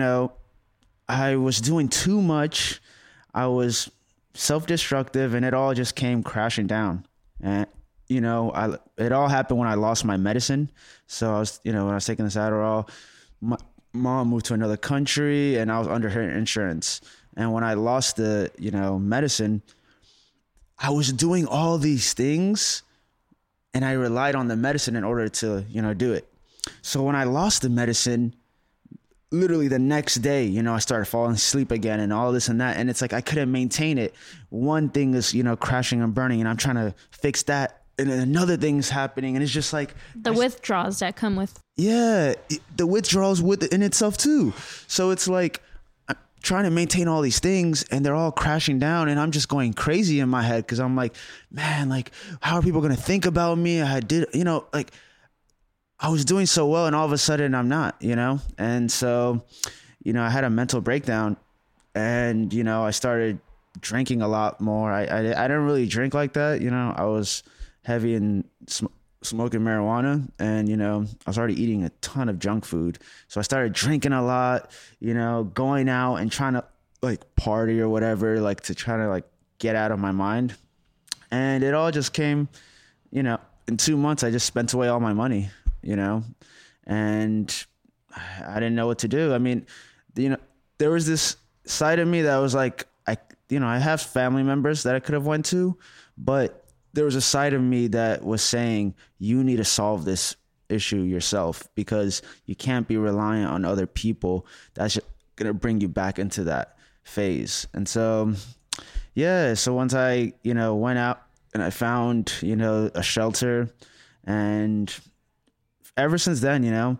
I was doing too much. I was self-destructive and it all just came crashing down. And, it all happened when I lost my medicine. So I was, when I was taking this Adderall, my mom moved to another country and I was under her insurance. And when I lost the, medicine, I was doing all these things and I relied on the medicine in order to, do it. So when I lost the medicine, literally the next day, I started falling asleep again and all this and that. And it's like, I couldn't maintain it. One thing is, crashing and burning and I'm trying to fix that. And then another thing's happening. And it's just like the withdrawals that come with. Yeah. The withdrawals with it in itself too. So it's like, I'm trying to maintain all these things and they're all crashing down and I'm just going crazy in my head. Cause I'm like, man, like, how are people going to think about me? I was doing so well and all of a sudden I'm not, And so, I had a mental breakdown and, I started drinking a lot more. I didn't really drink like that. I was heavy in smoking marijuana and, I was already eating a ton of junk food. So I started drinking a lot, going out and trying to like party or whatever, like to try to like get out of my mind. And it all just came, in 2 months, I just spent away all my money. And I didn't know what to do. I mean, there was this side of me that was like, I have family members that I could have went to, but there was a side of me that was saying, you need to solve this issue yourself, because you can't be reliant on other people. That's going to bring you back into that phase. And so, yeah, so once I, went out and I found, a shelter, and ever since then,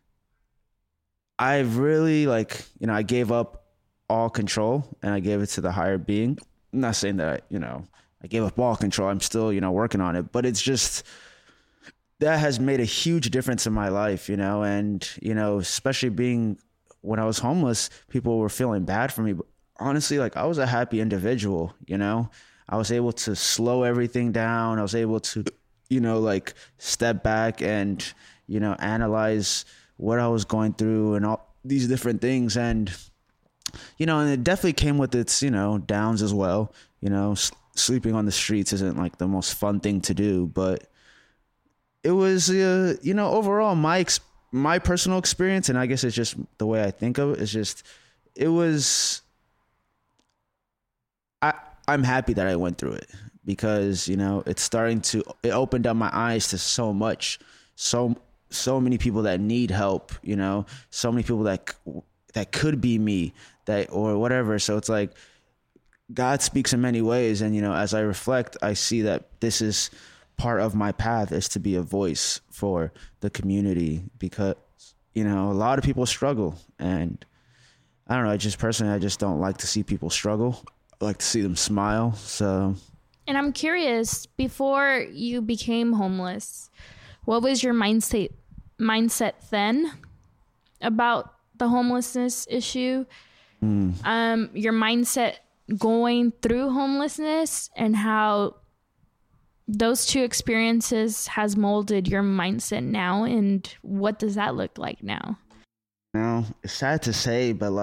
I've really I gave up all control and I gave it to the higher being. I'm not saying that, I gave up all control. I'm still, working on it, but it's just, that has made a huge difference in my life, and, especially being when I was homeless, people were feeling bad for me. But honestly, I was a happy individual, I was able to slow everything down. I was able to, step back and, analyze what I was going through and all these different things. And, and it definitely came with its, downs as well. Sleeping on the streets isn't the most fun thing to do, but it was, overall my personal experience, and I guess it's just the way I think of it, is just, it was, I'm happy that I went through it, because, it opened up my eyes to so much, so many people that need help, so many people that could be me, or whatever. So it's God speaks in many ways. And, as I reflect, I see that this is part of my path, is to be a voice for the community, because, a lot of people struggle, and I don't know, I just don't like to see people struggle. I like to see them smile. So. And I'm curious, before you became homeless, what was your mindset then about the homelessness issue? Your mindset going through homelessness, and how those two experiences has molded your mindset now, and what does that look like now? It's sad to say, but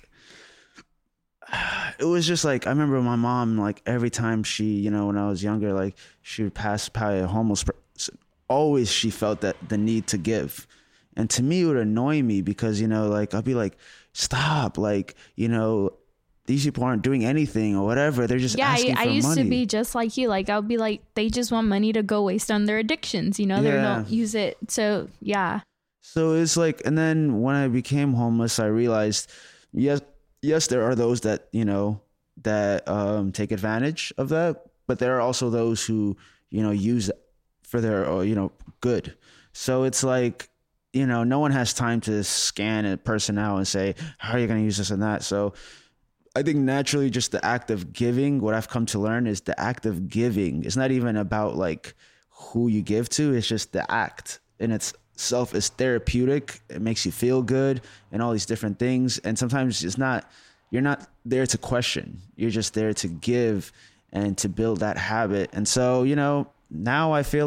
it was just I remember my mom, every time she, when I was younger, she would pass by a homeless person, always she felt that the need to give. And to me, it would annoy me, because, I'd be stop, these people aren't doing anything or whatever. They're just asking for money. I used to be just like you. I would be they just want money to go waste on their addictions, they don't use it. So, yeah. So it's and then when I became homeless, I realized, yes, there are those that, that take advantage of that, but there are also those who, use it for their, good. So it's no one has time to scan a person out and say, how are you going to use this and that? So I think naturally just the act of giving, what I've come to learn is the act of giving. It's not even about who you give to. It's just the act in itself is therapeutic. It makes you feel good and all these different things. And sometimes you're not there to question. You're just there to give and to build that habit. And so, now I feel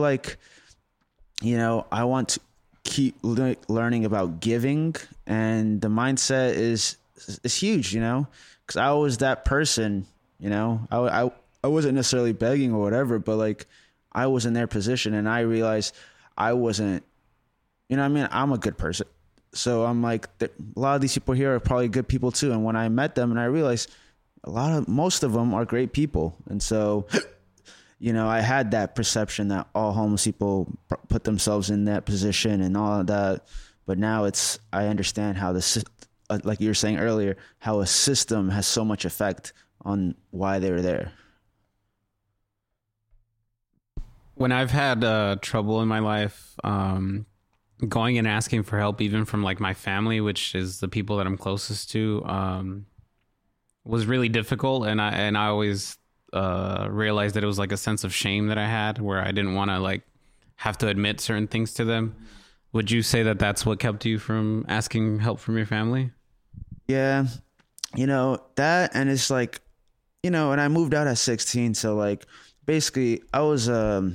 I want to keep learning about giving, and the mindset is huge, because I was that person, I wasn't necessarily begging or whatever, but I was in their position, and I realized I wasn't, I'm a good person. So I'm a lot of these people here are probably good people too. And when I met them, and I realized most of them are great people. And so, I had that perception that all homeless people put themselves in that position and all of that. But now I understand how like you were saying earlier, how a system has so much effect on why they're there. When I've had trouble in my life, going and asking for help, even from my family, which is the people that I'm closest to, was really difficult. And I always realized that it was a sense of shame that I had, where I didn't want to have to admit certain things to them. Would you say that that's what kept you from asking help from your family? Yeah, that, and it's and I moved out at 16. So basically I was a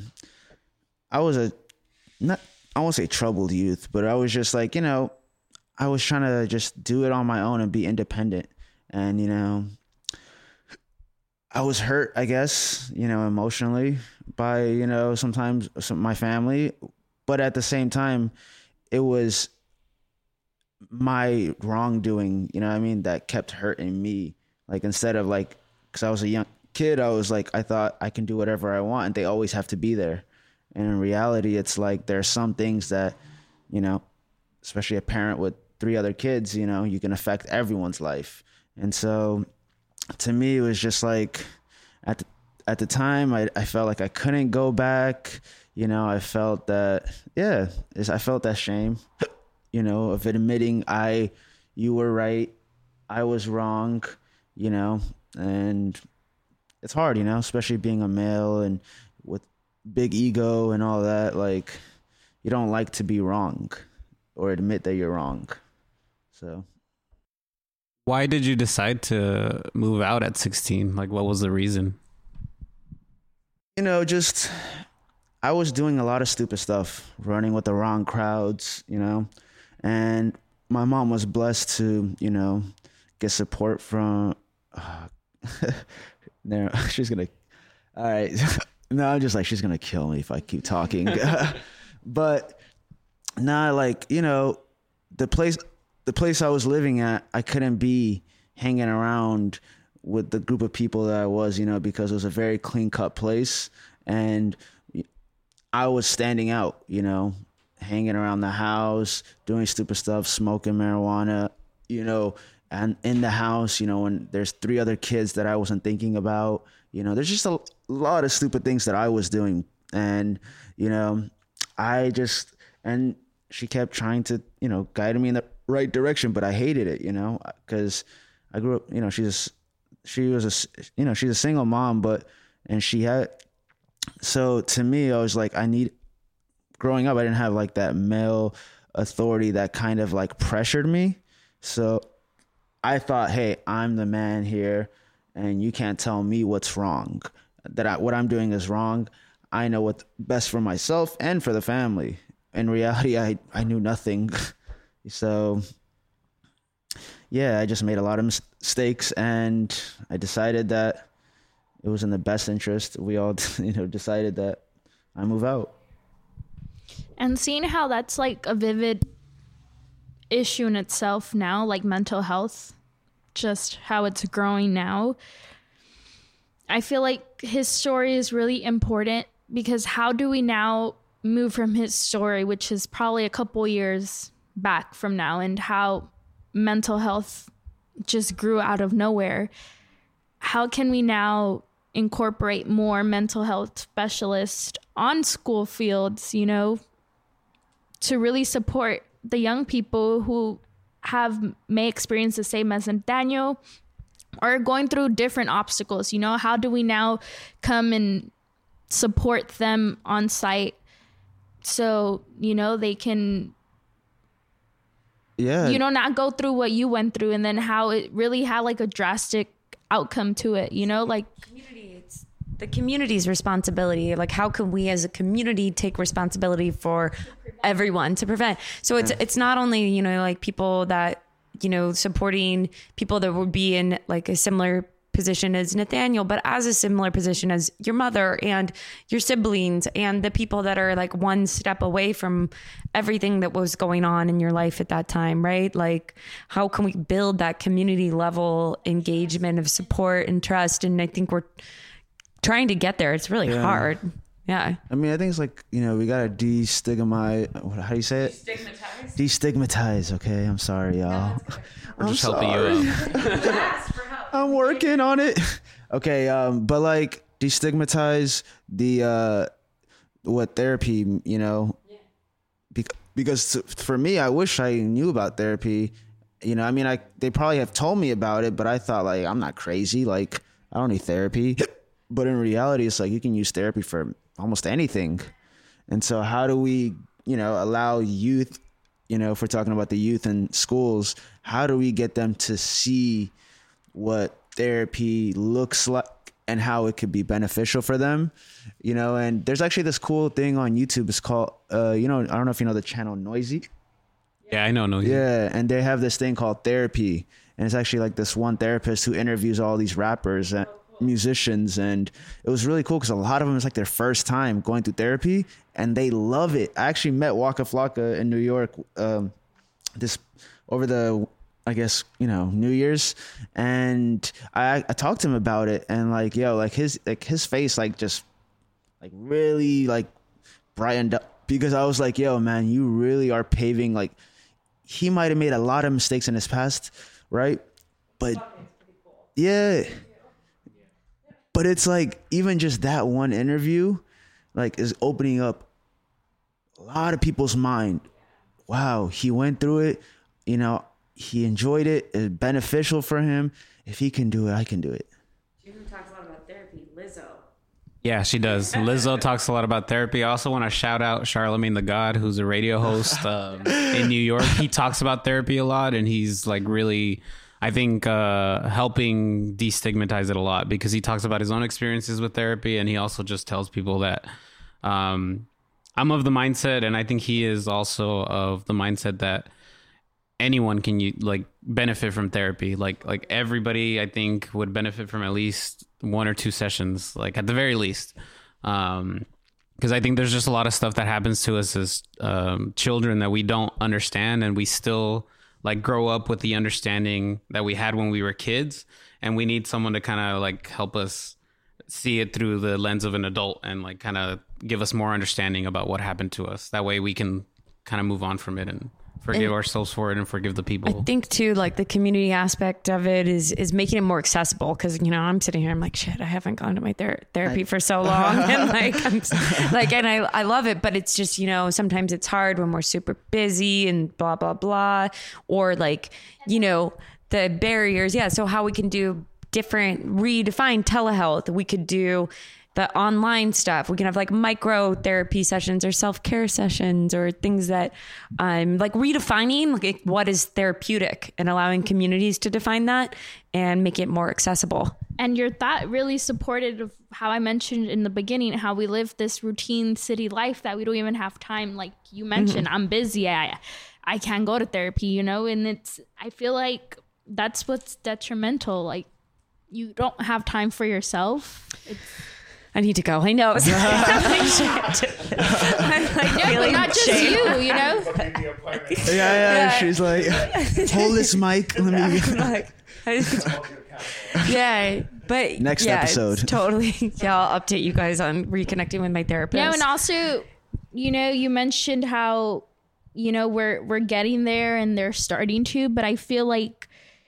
not, I won't say troubled youth, but I was just I was trying to just do it on my own and be independent. And, I was hurt, I guess, emotionally by, sometimes my family, but at the same time, it was my wrongdoing, that kept hurting me. Instead of cause I was a kid, I thought I can do whatever I want and they always have to be there. And in reality, it's like there's some things that, you know, especially a parent with 3 other kids, you know, you can affect everyone's life. And so to me, it was just like at the time, I felt like I couldn't go back. You know, I felt that, I felt that shame, you know, of admitting you were right, I was wrong, you know, and it's hard, you know, especially being a male and with big ego and all that. Like, you don't like to be wrong or admit that you're wrong. So. Why did you decide to move out at 16? Like, what was the reason? You know, just I was doing a lot of stupid stuff, running with the wrong crowds, you know, and my mom was blessed to, you know, get support from, no, she's going to, all right. No, I'm just like, she's going to kill me if I keep talking. But nah, like, you know, the place I was living at, I couldn't be hanging around with the group of people that I was, you know, because it was a very clean cut place. And I was standing out, you know, hanging around the house, doing stupid stuff, smoking marijuana, you know, and in the house, you know, when there's 3 other kids that I wasn't thinking about, you know, there's just a lot of stupid things that I was doing. And, you know, and she kept trying to, you know, guide me in the right direction, but I hated it, you know, because I grew up, you know, she's a single mom, so to me, I was like, growing up, I didn't have like that male authority that kind of like pressured me. So I thought, hey, I'm the man here and you can't tell me what's wrong, what I'm doing is wrong. I know what's best for myself and for the family. In reality, I knew nothing. So yeah, I just made a lot of mistakes and I decided that it was in the best interest. We all, you know, decided that I move out. And seeing how that's like a vivid issue in itself now, like mental health, just how it's growing now. I feel like his story is really important because how do we now move from his story, which is probably a couple years back from now, and how mental health just grew out of nowhere? How can we now incorporate more mental health specialists on school fields, you know, to really support the young people who may experience the same as Nathaniel or going through different obstacles? You know, how do we now come and support them on site so, you know, they can, you know, not go through what you went through, and then how it really had like a drastic outcome to it, you know, like it's the community's responsibility. Like, how can we as a community take responsibility for everyone to prevent? So it's not only, you know, like people that, you know, supporting people that would be in like a similar position as Nathaniel, but as a similar position as your mother and your siblings and the people that are like one step away from everything that was going on in your life at that time, right? Like, how can we build that community level engagement of support and trust? And I think we're trying to get there. It's really hard. Yeah. I mean, I think it's like, you know, we got to destigmatize. How do you say it? Destigmatize. Okay. I'm sorry, y'all. We're just helping you out. I'm working on it. Okay. But like destigmatize what therapy, you know, because for me, I wish I knew about therapy. You know, I mean, they probably have told me about it, but I thought like, I'm not crazy. Like, I don't need therapy. But in reality, it's like you can use therapy for almost anything. And so how do we, you know, allow youth, you know, if we're talking about the youth in schools, how do we get them to see what therapy looks like and how it could be beneficial for them, you know? And there's actually this cool thing on YouTube. It's called, you know, I don't know if you know the channel Noisy. Yeah, I know Noisy. Yeah, and they have this thing called therapy. And it's actually like this one therapist who interviews all these rappers and musicians, and it was really cool because a lot of them, it's like their first time going through therapy and they love it. I actually met Waka Flocka in New York over the I guess, New Year's, and I talked to him about it, and like, yo, like his face, like just like really like brightened up, because I was like, yo, man, you really are paving, like, he might have made a lot of mistakes in his past, right? But yeah, but it's like, even just that one interview, like, is opening up a lot of people's mind. Wow, he went through it, he enjoyed it. It's beneficial for him. If he can do it, I can do it. She talks a lot about therapy. Lizzo. Yeah, she does. Lizzo talks a lot about therapy. I also want to shout out Charlemagne the God, who's a radio host in New York. He talks about therapy a lot, and he's like really, I think, helping destigmatize it a lot, because he talks about his own experiences with therapy, and he also just tells people that I'm of the mindset, and I think he is also of the mindset, that anyone can benefit from therapy. Like everybody, I think, would benefit from at least 1 or 2 sessions, like at the very least. Because I think there's just a lot of stuff that happens to us as children that we don't understand, and we still like grow up with the understanding that we had when we were kids, and we need someone to kind of like help us see it through the lens of an adult, and like kind of give us more understanding about what happened to us. That way we can kind of move on from it and forgive ourselves for it and forgive the people. I think too, like the community aspect of it is making it more accessible. Cause I'm sitting here, I'm like, shit, I haven't gone to my therapy for so long. And I love it, but it's just, sometimes it's hard when we're super busy and blah, blah, blah. Or like, the barriers. Yeah. So how we can do redefine telehealth. We could do the online stuff. We can have like micro therapy sessions or self-care sessions, or things that like redefining like what is therapeutic, and allowing communities to define that and make it more accessible. And your thought really supported of how I mentioned in the beginning, how we live this routine city life that we don't even have time. Like you mentioned, I'm busy. I can't go to therapy, and I feel like that's what's detrimental. Like you don't have time for yourself. I need to go. I know. I'm like, shit. I'm like, no, but not just shame. you, Yeah. She's like, hold this mic. Let me. Yeah, but next episode. Totally. Yeah, I'll update you guys on reconnecting with my therapist. Yeah, and also, you mentioned how, we're getting there and they're starting to, but I feel like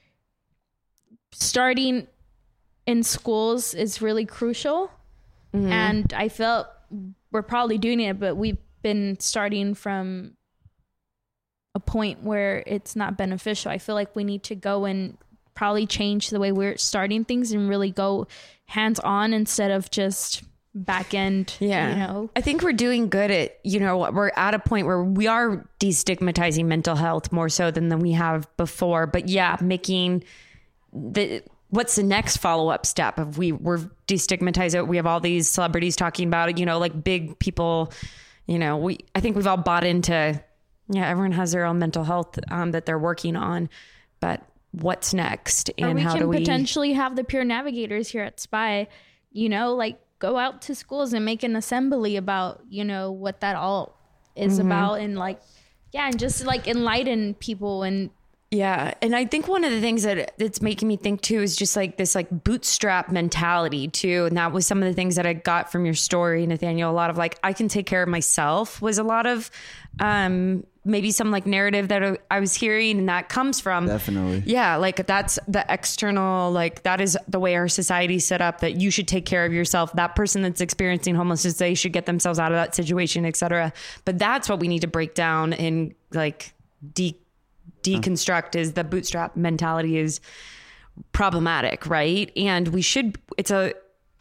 starting in schools is really crucial. Mm-hmm. And I felt we're probably doing it, but we've been starting from a point where it's not beneficial. I feel like we need to go and probably change the way we're starting things and really go hands on instead of just back end. Yeah. I think we're doing good at, we're at a point where we are destigmatizing mental health more so than we have before. But yeah, making what's the next follow-up step? If we're destigmatize it, we have all these celebrities talking about it, like big people, I think we've all bought into, everyone has their own mental health that they're working on, but what's next? And how do we potentially have the peer navigators here at SPY, like go out to schools and make an assembly about, what that all is about, and and just like enlighten people. And yeah. And I think one of the things that's making me think too is just like this like bootstrap mentality too. And that was some of the things that I got from your story, Nathaniel. A lot of like, I can take care of myself was a lot of maybe some like narrative that I was hearing, and that comes from definitely. Yeah. Like that's the external, like that is the way our society's set up, that you should take care of yourself. That person that's experiencing homelessness, they should get themselves out of that situation, etc. But that's what we need to break down and like deconstruct, is the bootstrap mentality is problematic, right? And we should work together.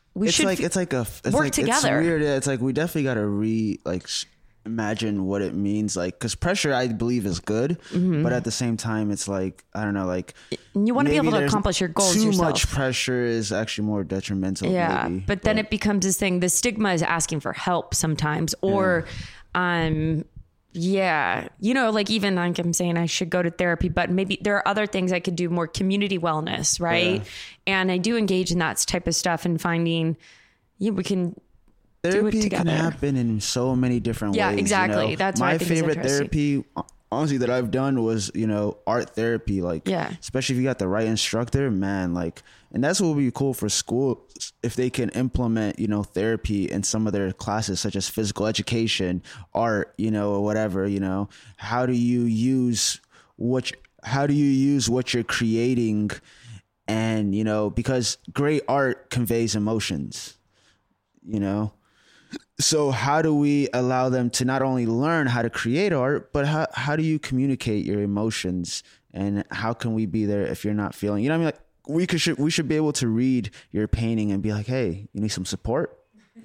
It's weird. Yeah, it's like we definitely got to imagine what it means, like, because pressure, I believe, is good, but at the same time, it's like, I don't know, like you want to be able to accomplish your goals. Too yourself. much pressure is actually more detrimental. Yeah, maybe, but then it becomes this thing. The stigma is asking for help sometimes, or yeah, like even like I'm saying I should go to therapy, but maybe there are other things I could do, more community wellness, right? Yeah. And I do engage in that type of stuff and finding, we can therapy can happen in so many different ways. Yeah, exactly. That's my favorite therapy honestly that I've done was, art therapy. Like, especially if you got the right instructor, man, like, and that's what would be cool for school if they can implement, therapy in some of their classes, such as physical education, art, or whatever, how do you use what you're creating? And, because great art conveys emotions, so how do we allow them to not only learn how to create art, but how do you communicate your emotions, and how can we be there if you're not feeling, what I mean? Like we should be able to read your painting and be like, hey, you need some support.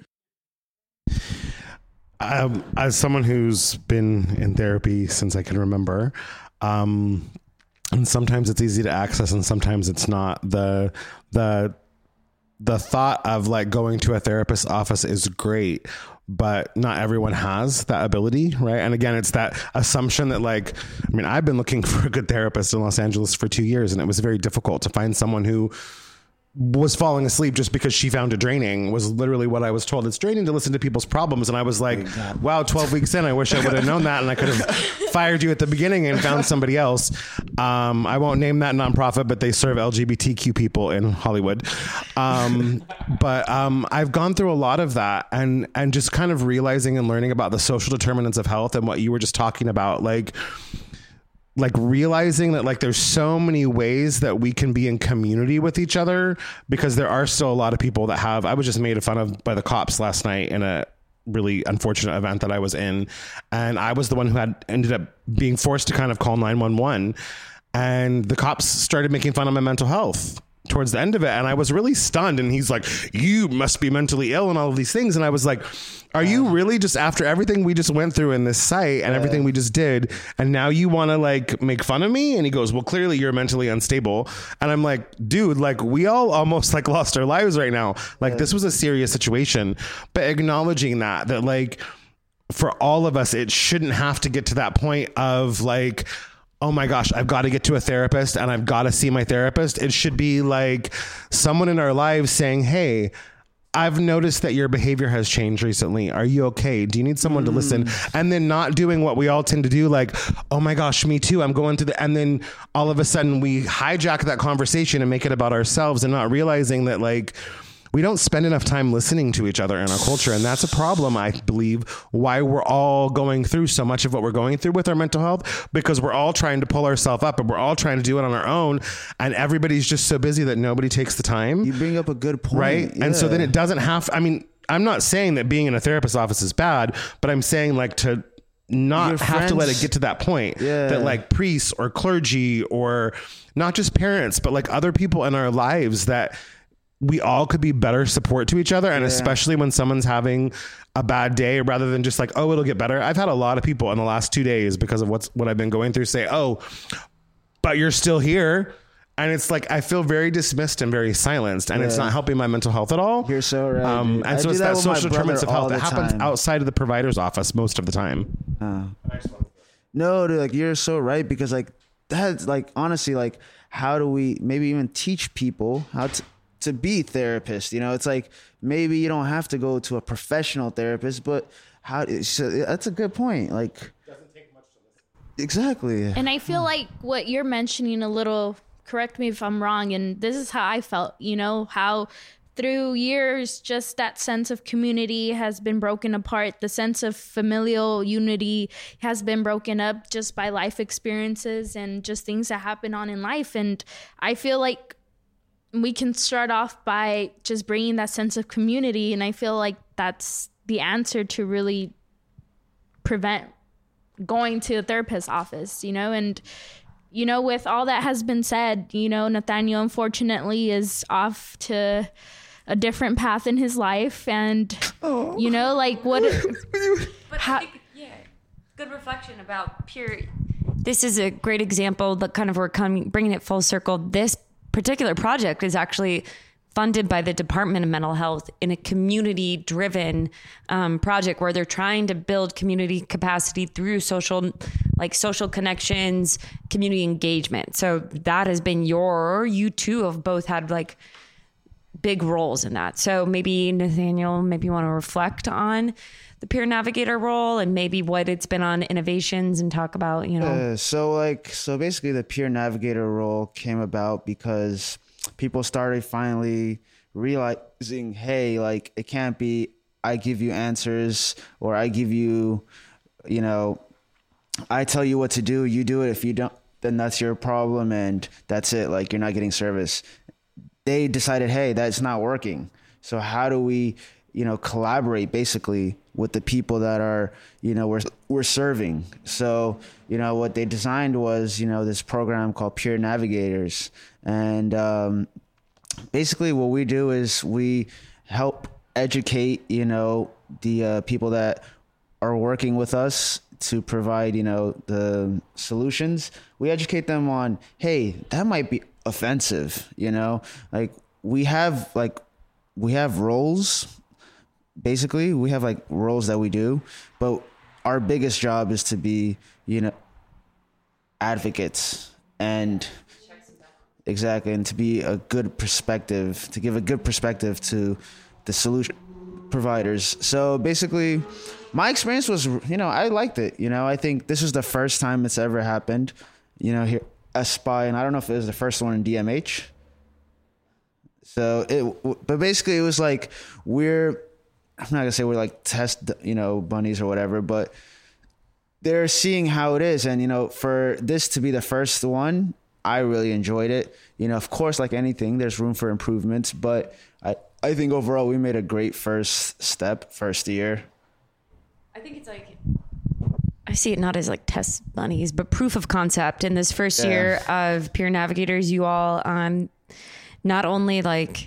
As someone who's been in therapy since I can remember, and sometimes it's easy to access and sometimes it's not. The thought of like going to a therapist's office is great, but not everyone has that ability, right? And again, it's that assumption that like, I mean, I've been looking for a good therapist in Los Angeles for 2 years, and it was very difficult to find someone who was falling asleep just because she found it draining, was literally what I was told. It's draining to listen to people's problems. And I was like, wow, 12 weeks in, I wish I would have known that. And I could have fired you at the beginning and found somebody else. I won't name that nonprofit, but they serve LGBTQ people in Hollywood. But I've gone through a lot of that and just kind of realizing and learning about the social determinants of health and what you were just talking about, like realizing that like there's so many ways that we can be in community with each other, because there are still a lot of people that have, I was just made fun of by the cops last night in a really unfortunate event that I was in. And I was the one who had ended up being forced to kind of call 911, and the cops started making fun of my mental health towards the end of it. And I was really stunned. And he's like, you must be mentally ill and all of these things. And I was like, are you really, just after everything we just went through in this site and everything we just did, and now you want to like make fun of me? And he goes, well, clearly you're mentally unstable. And I'm like, dude, like we all almost like lost our lives right now. Like this was a serious situation, but acknowledging that like for all of us, it shouldn't have to get to that point of like, oh my gosh, I've got to get to a therapist and I've got to see my therapist. It should be like someone in our lives saying, hey, I've noticed that your behavior has changed recently. Are you okay? Do you need someone to listen? And then not doing what we all tend to do, like, oh my gosh, me too. I'm going through and then all of a sudden we hijack that conversation and make it about ourselves, and not realizing that like we don't spend enough time listening to each other in our culture. And that's a problem, I believe, why we're all going through so much of what we're going through with our mental health, because we're all trying to pull ourselves up and we're all trying to do it on our own. And everybody's just so busy that nobody takes the time. You bring up a good point. Right. Yeah. And so then it doesn't I mean, I'm not saying that being in a therapist's office is bad, but I'm saying like to not have to let it get to that point that like priests or clergy or not just parents, but like other people in our lives, that we all could be better support to each other. And especially when someone's having a bad day, rather than just like, oh, it'll get better. I've had a lot of people in the last 2 days, because of what I've been going through, say, oh, but you're still here. And it's like, I feel very dismissed and very silenced, and it's not helping my mental health at all. You're so right. And so it's that social determinants of health that happens outside of the provider's office most of the time. No, dude, like you're so right, because like that's like, honestly, like how do we maybe even teach people how to be therapists? It's like, maybe you don't have to go to a professional therapist, but that's a good point. Like, doesn't take much to listen. Exactly. And I feel like what you're mentioning a little, correct me if I'm wrong, and this is how I felt, how through years, just that sense of community has been broken apart. The sense of familial unity has been broken up just by life experiences and just things that happen on in life. And I feel like we can start off by just bringing that sense of community. And I feel like that's the answer to really prevent going to a therapist's office, and, with all that has been said, Nathaniel unfortunately is off to a different path in his life. And, like what, good reflection about this is a great example that kind of bringing it full circle. This particular project is actually funded by the Department of Mental Health in a community-driven project where they're trying to build community capacity through social connections, community engagement. So that has been you two have both had like big roles in that. So maybe Nathaniel, maybe you want to reflect on the peer navigator role and maybe what it's been on innovations and talk about, So basically the peer navigator role came about because people started finally realizing, hey, like it can't be I give you answers or I give you, I tell you what to do, you do it. If you don't, then that's your problem and that's it. Like you're not getting service. They decided, hey, that's not working. So how do we, collaborate basically with the people that are, we're serving. So, what they designed was, this program called Peer Navigators. And basically what we do is we help educate, the people that are working with us to provide, the solutions. We educate them on, hey, that might be offensive, like we have roles. Basically, we have like roles that we do, but our biggest job is to be, advocates and exactly. And to be a good perspective, to give a good perspective to the solution providers. So basically my experience was, I liked it. I think this is the first time it's ever happened, here at SPY. And I don't know if it was the first one in DMH. But basically it was like, I'm not gonna say we're like test, bunnies or whatever, but they're seeing how it is. And, for this to be the first one, I really enjoyed it. Of course, like anything, there's room for improvements, but I think overall we made a great first year. I think it's like, I see it not as like test bunnies, but proof of concept. In this first year of Peer Navigators, you all not only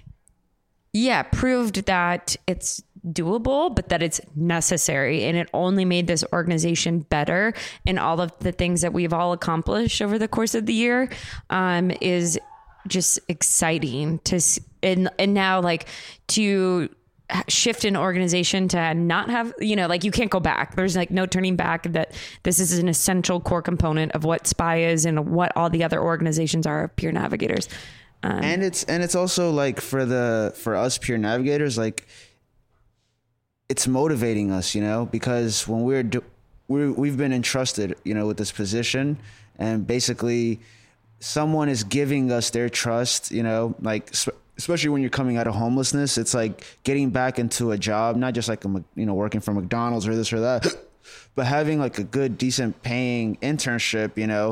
proved that it's doable, but that it's necessary. And it only made this organization better. And all of the things that we've all accomplished over the course of the year is just exciting to, and now like to shift an organization to not have, you can't go back. There's like no turning back, that this is an essential core component of what SPY is and what all the other organizations are of Peer Navigators. And it's also like for us Peer Navigators, like it's motivating us, because when we've been entrusted, with this position, and basically someone is giving us their trust, like especially when you're coming out of homelessness, it's like getting back into a job, not just like, working for McDonald's or this or that, but having like a good, decent paying internship,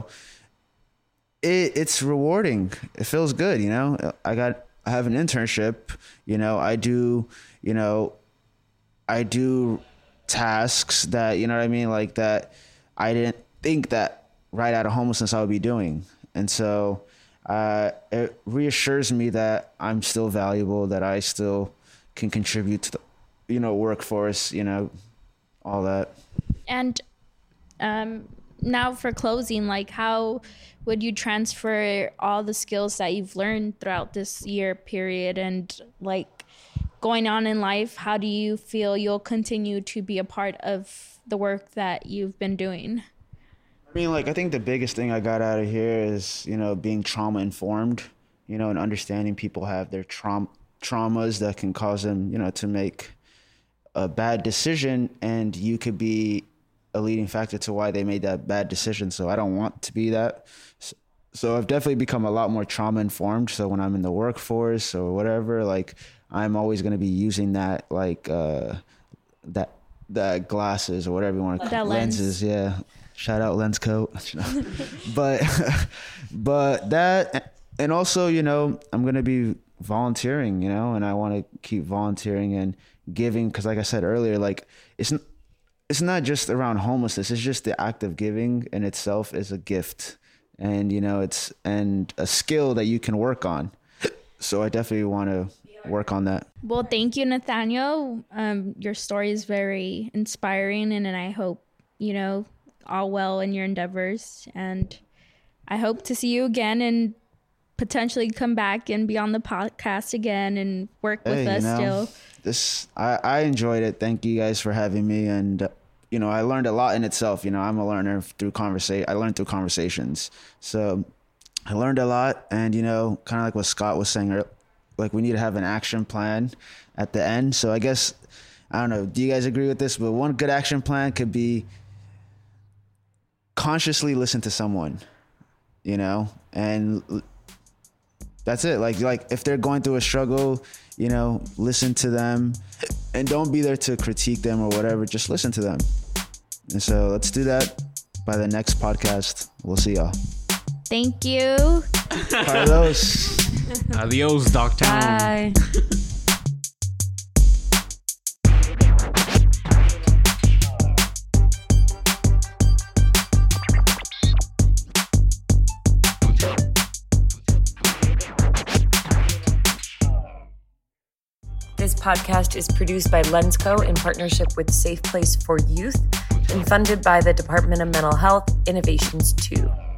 it's rewarding. It feels good. I have an internship, I do tasks that, like that I didn't think that right out of homelessness I would be doing. And so it reassures me that I'm still valuable, that I still can contribute to the, workforce, all that. And now for closing, like how would you transfer all the skills that you've learned throughout this year period and like going on in life? How do you feel you'll continue to be a part of the work that you've been doing? I think the biggest thing I got out of here is, being trauma informed, and understanding people have their traumas that can cause them, to make a bad decision, and you could be a leading factor to why they made that bad decision. So I don't want to be that. So I've definitely become a lot more trauma informed. So when I'm in the workforce or whatever, like I'm always going to be using that, like that glasses or whatever you want to call it. Lenses. Yeah. Shout out Lens Coat. but that, and also, I'm going to be volunteering, and I want to keep volunteering and giving. Cause like I said earlier, like it's not just around homelessness. It's just the act of giving in itself is a gift, and it's a skill that you can work on. So I definitely want to work on that. Well, thank you, Nathaniel. Your story is very inspiring, and I hope all well in your endeavors. And I hope to see you again and potentially come back and be on the podcast again and work with us still. I enjoyed it. Thank you guys for having me. And I learned a lot in itself. I'm a learner through I learned through conversations. So I learned a lot. And, kind of like what Scott was saying like we need to have an action plan at the end. So I guess, I don't know, do you guys agree with this? But one good action plan could be consciously listen to someone, you know, and that's it. Like if they're going through a struggle, you know, listen to them and don't be there to critique them or whatever. Just listen to them. And so let's do that by the next podcast. We'll see y'all. Thank you. Carlos. Adios, Dogtown. Bye. This podcast is produced by Lensco in partnership with Safe Place for Youth and funded by the Department of Mental Health Innovations 2.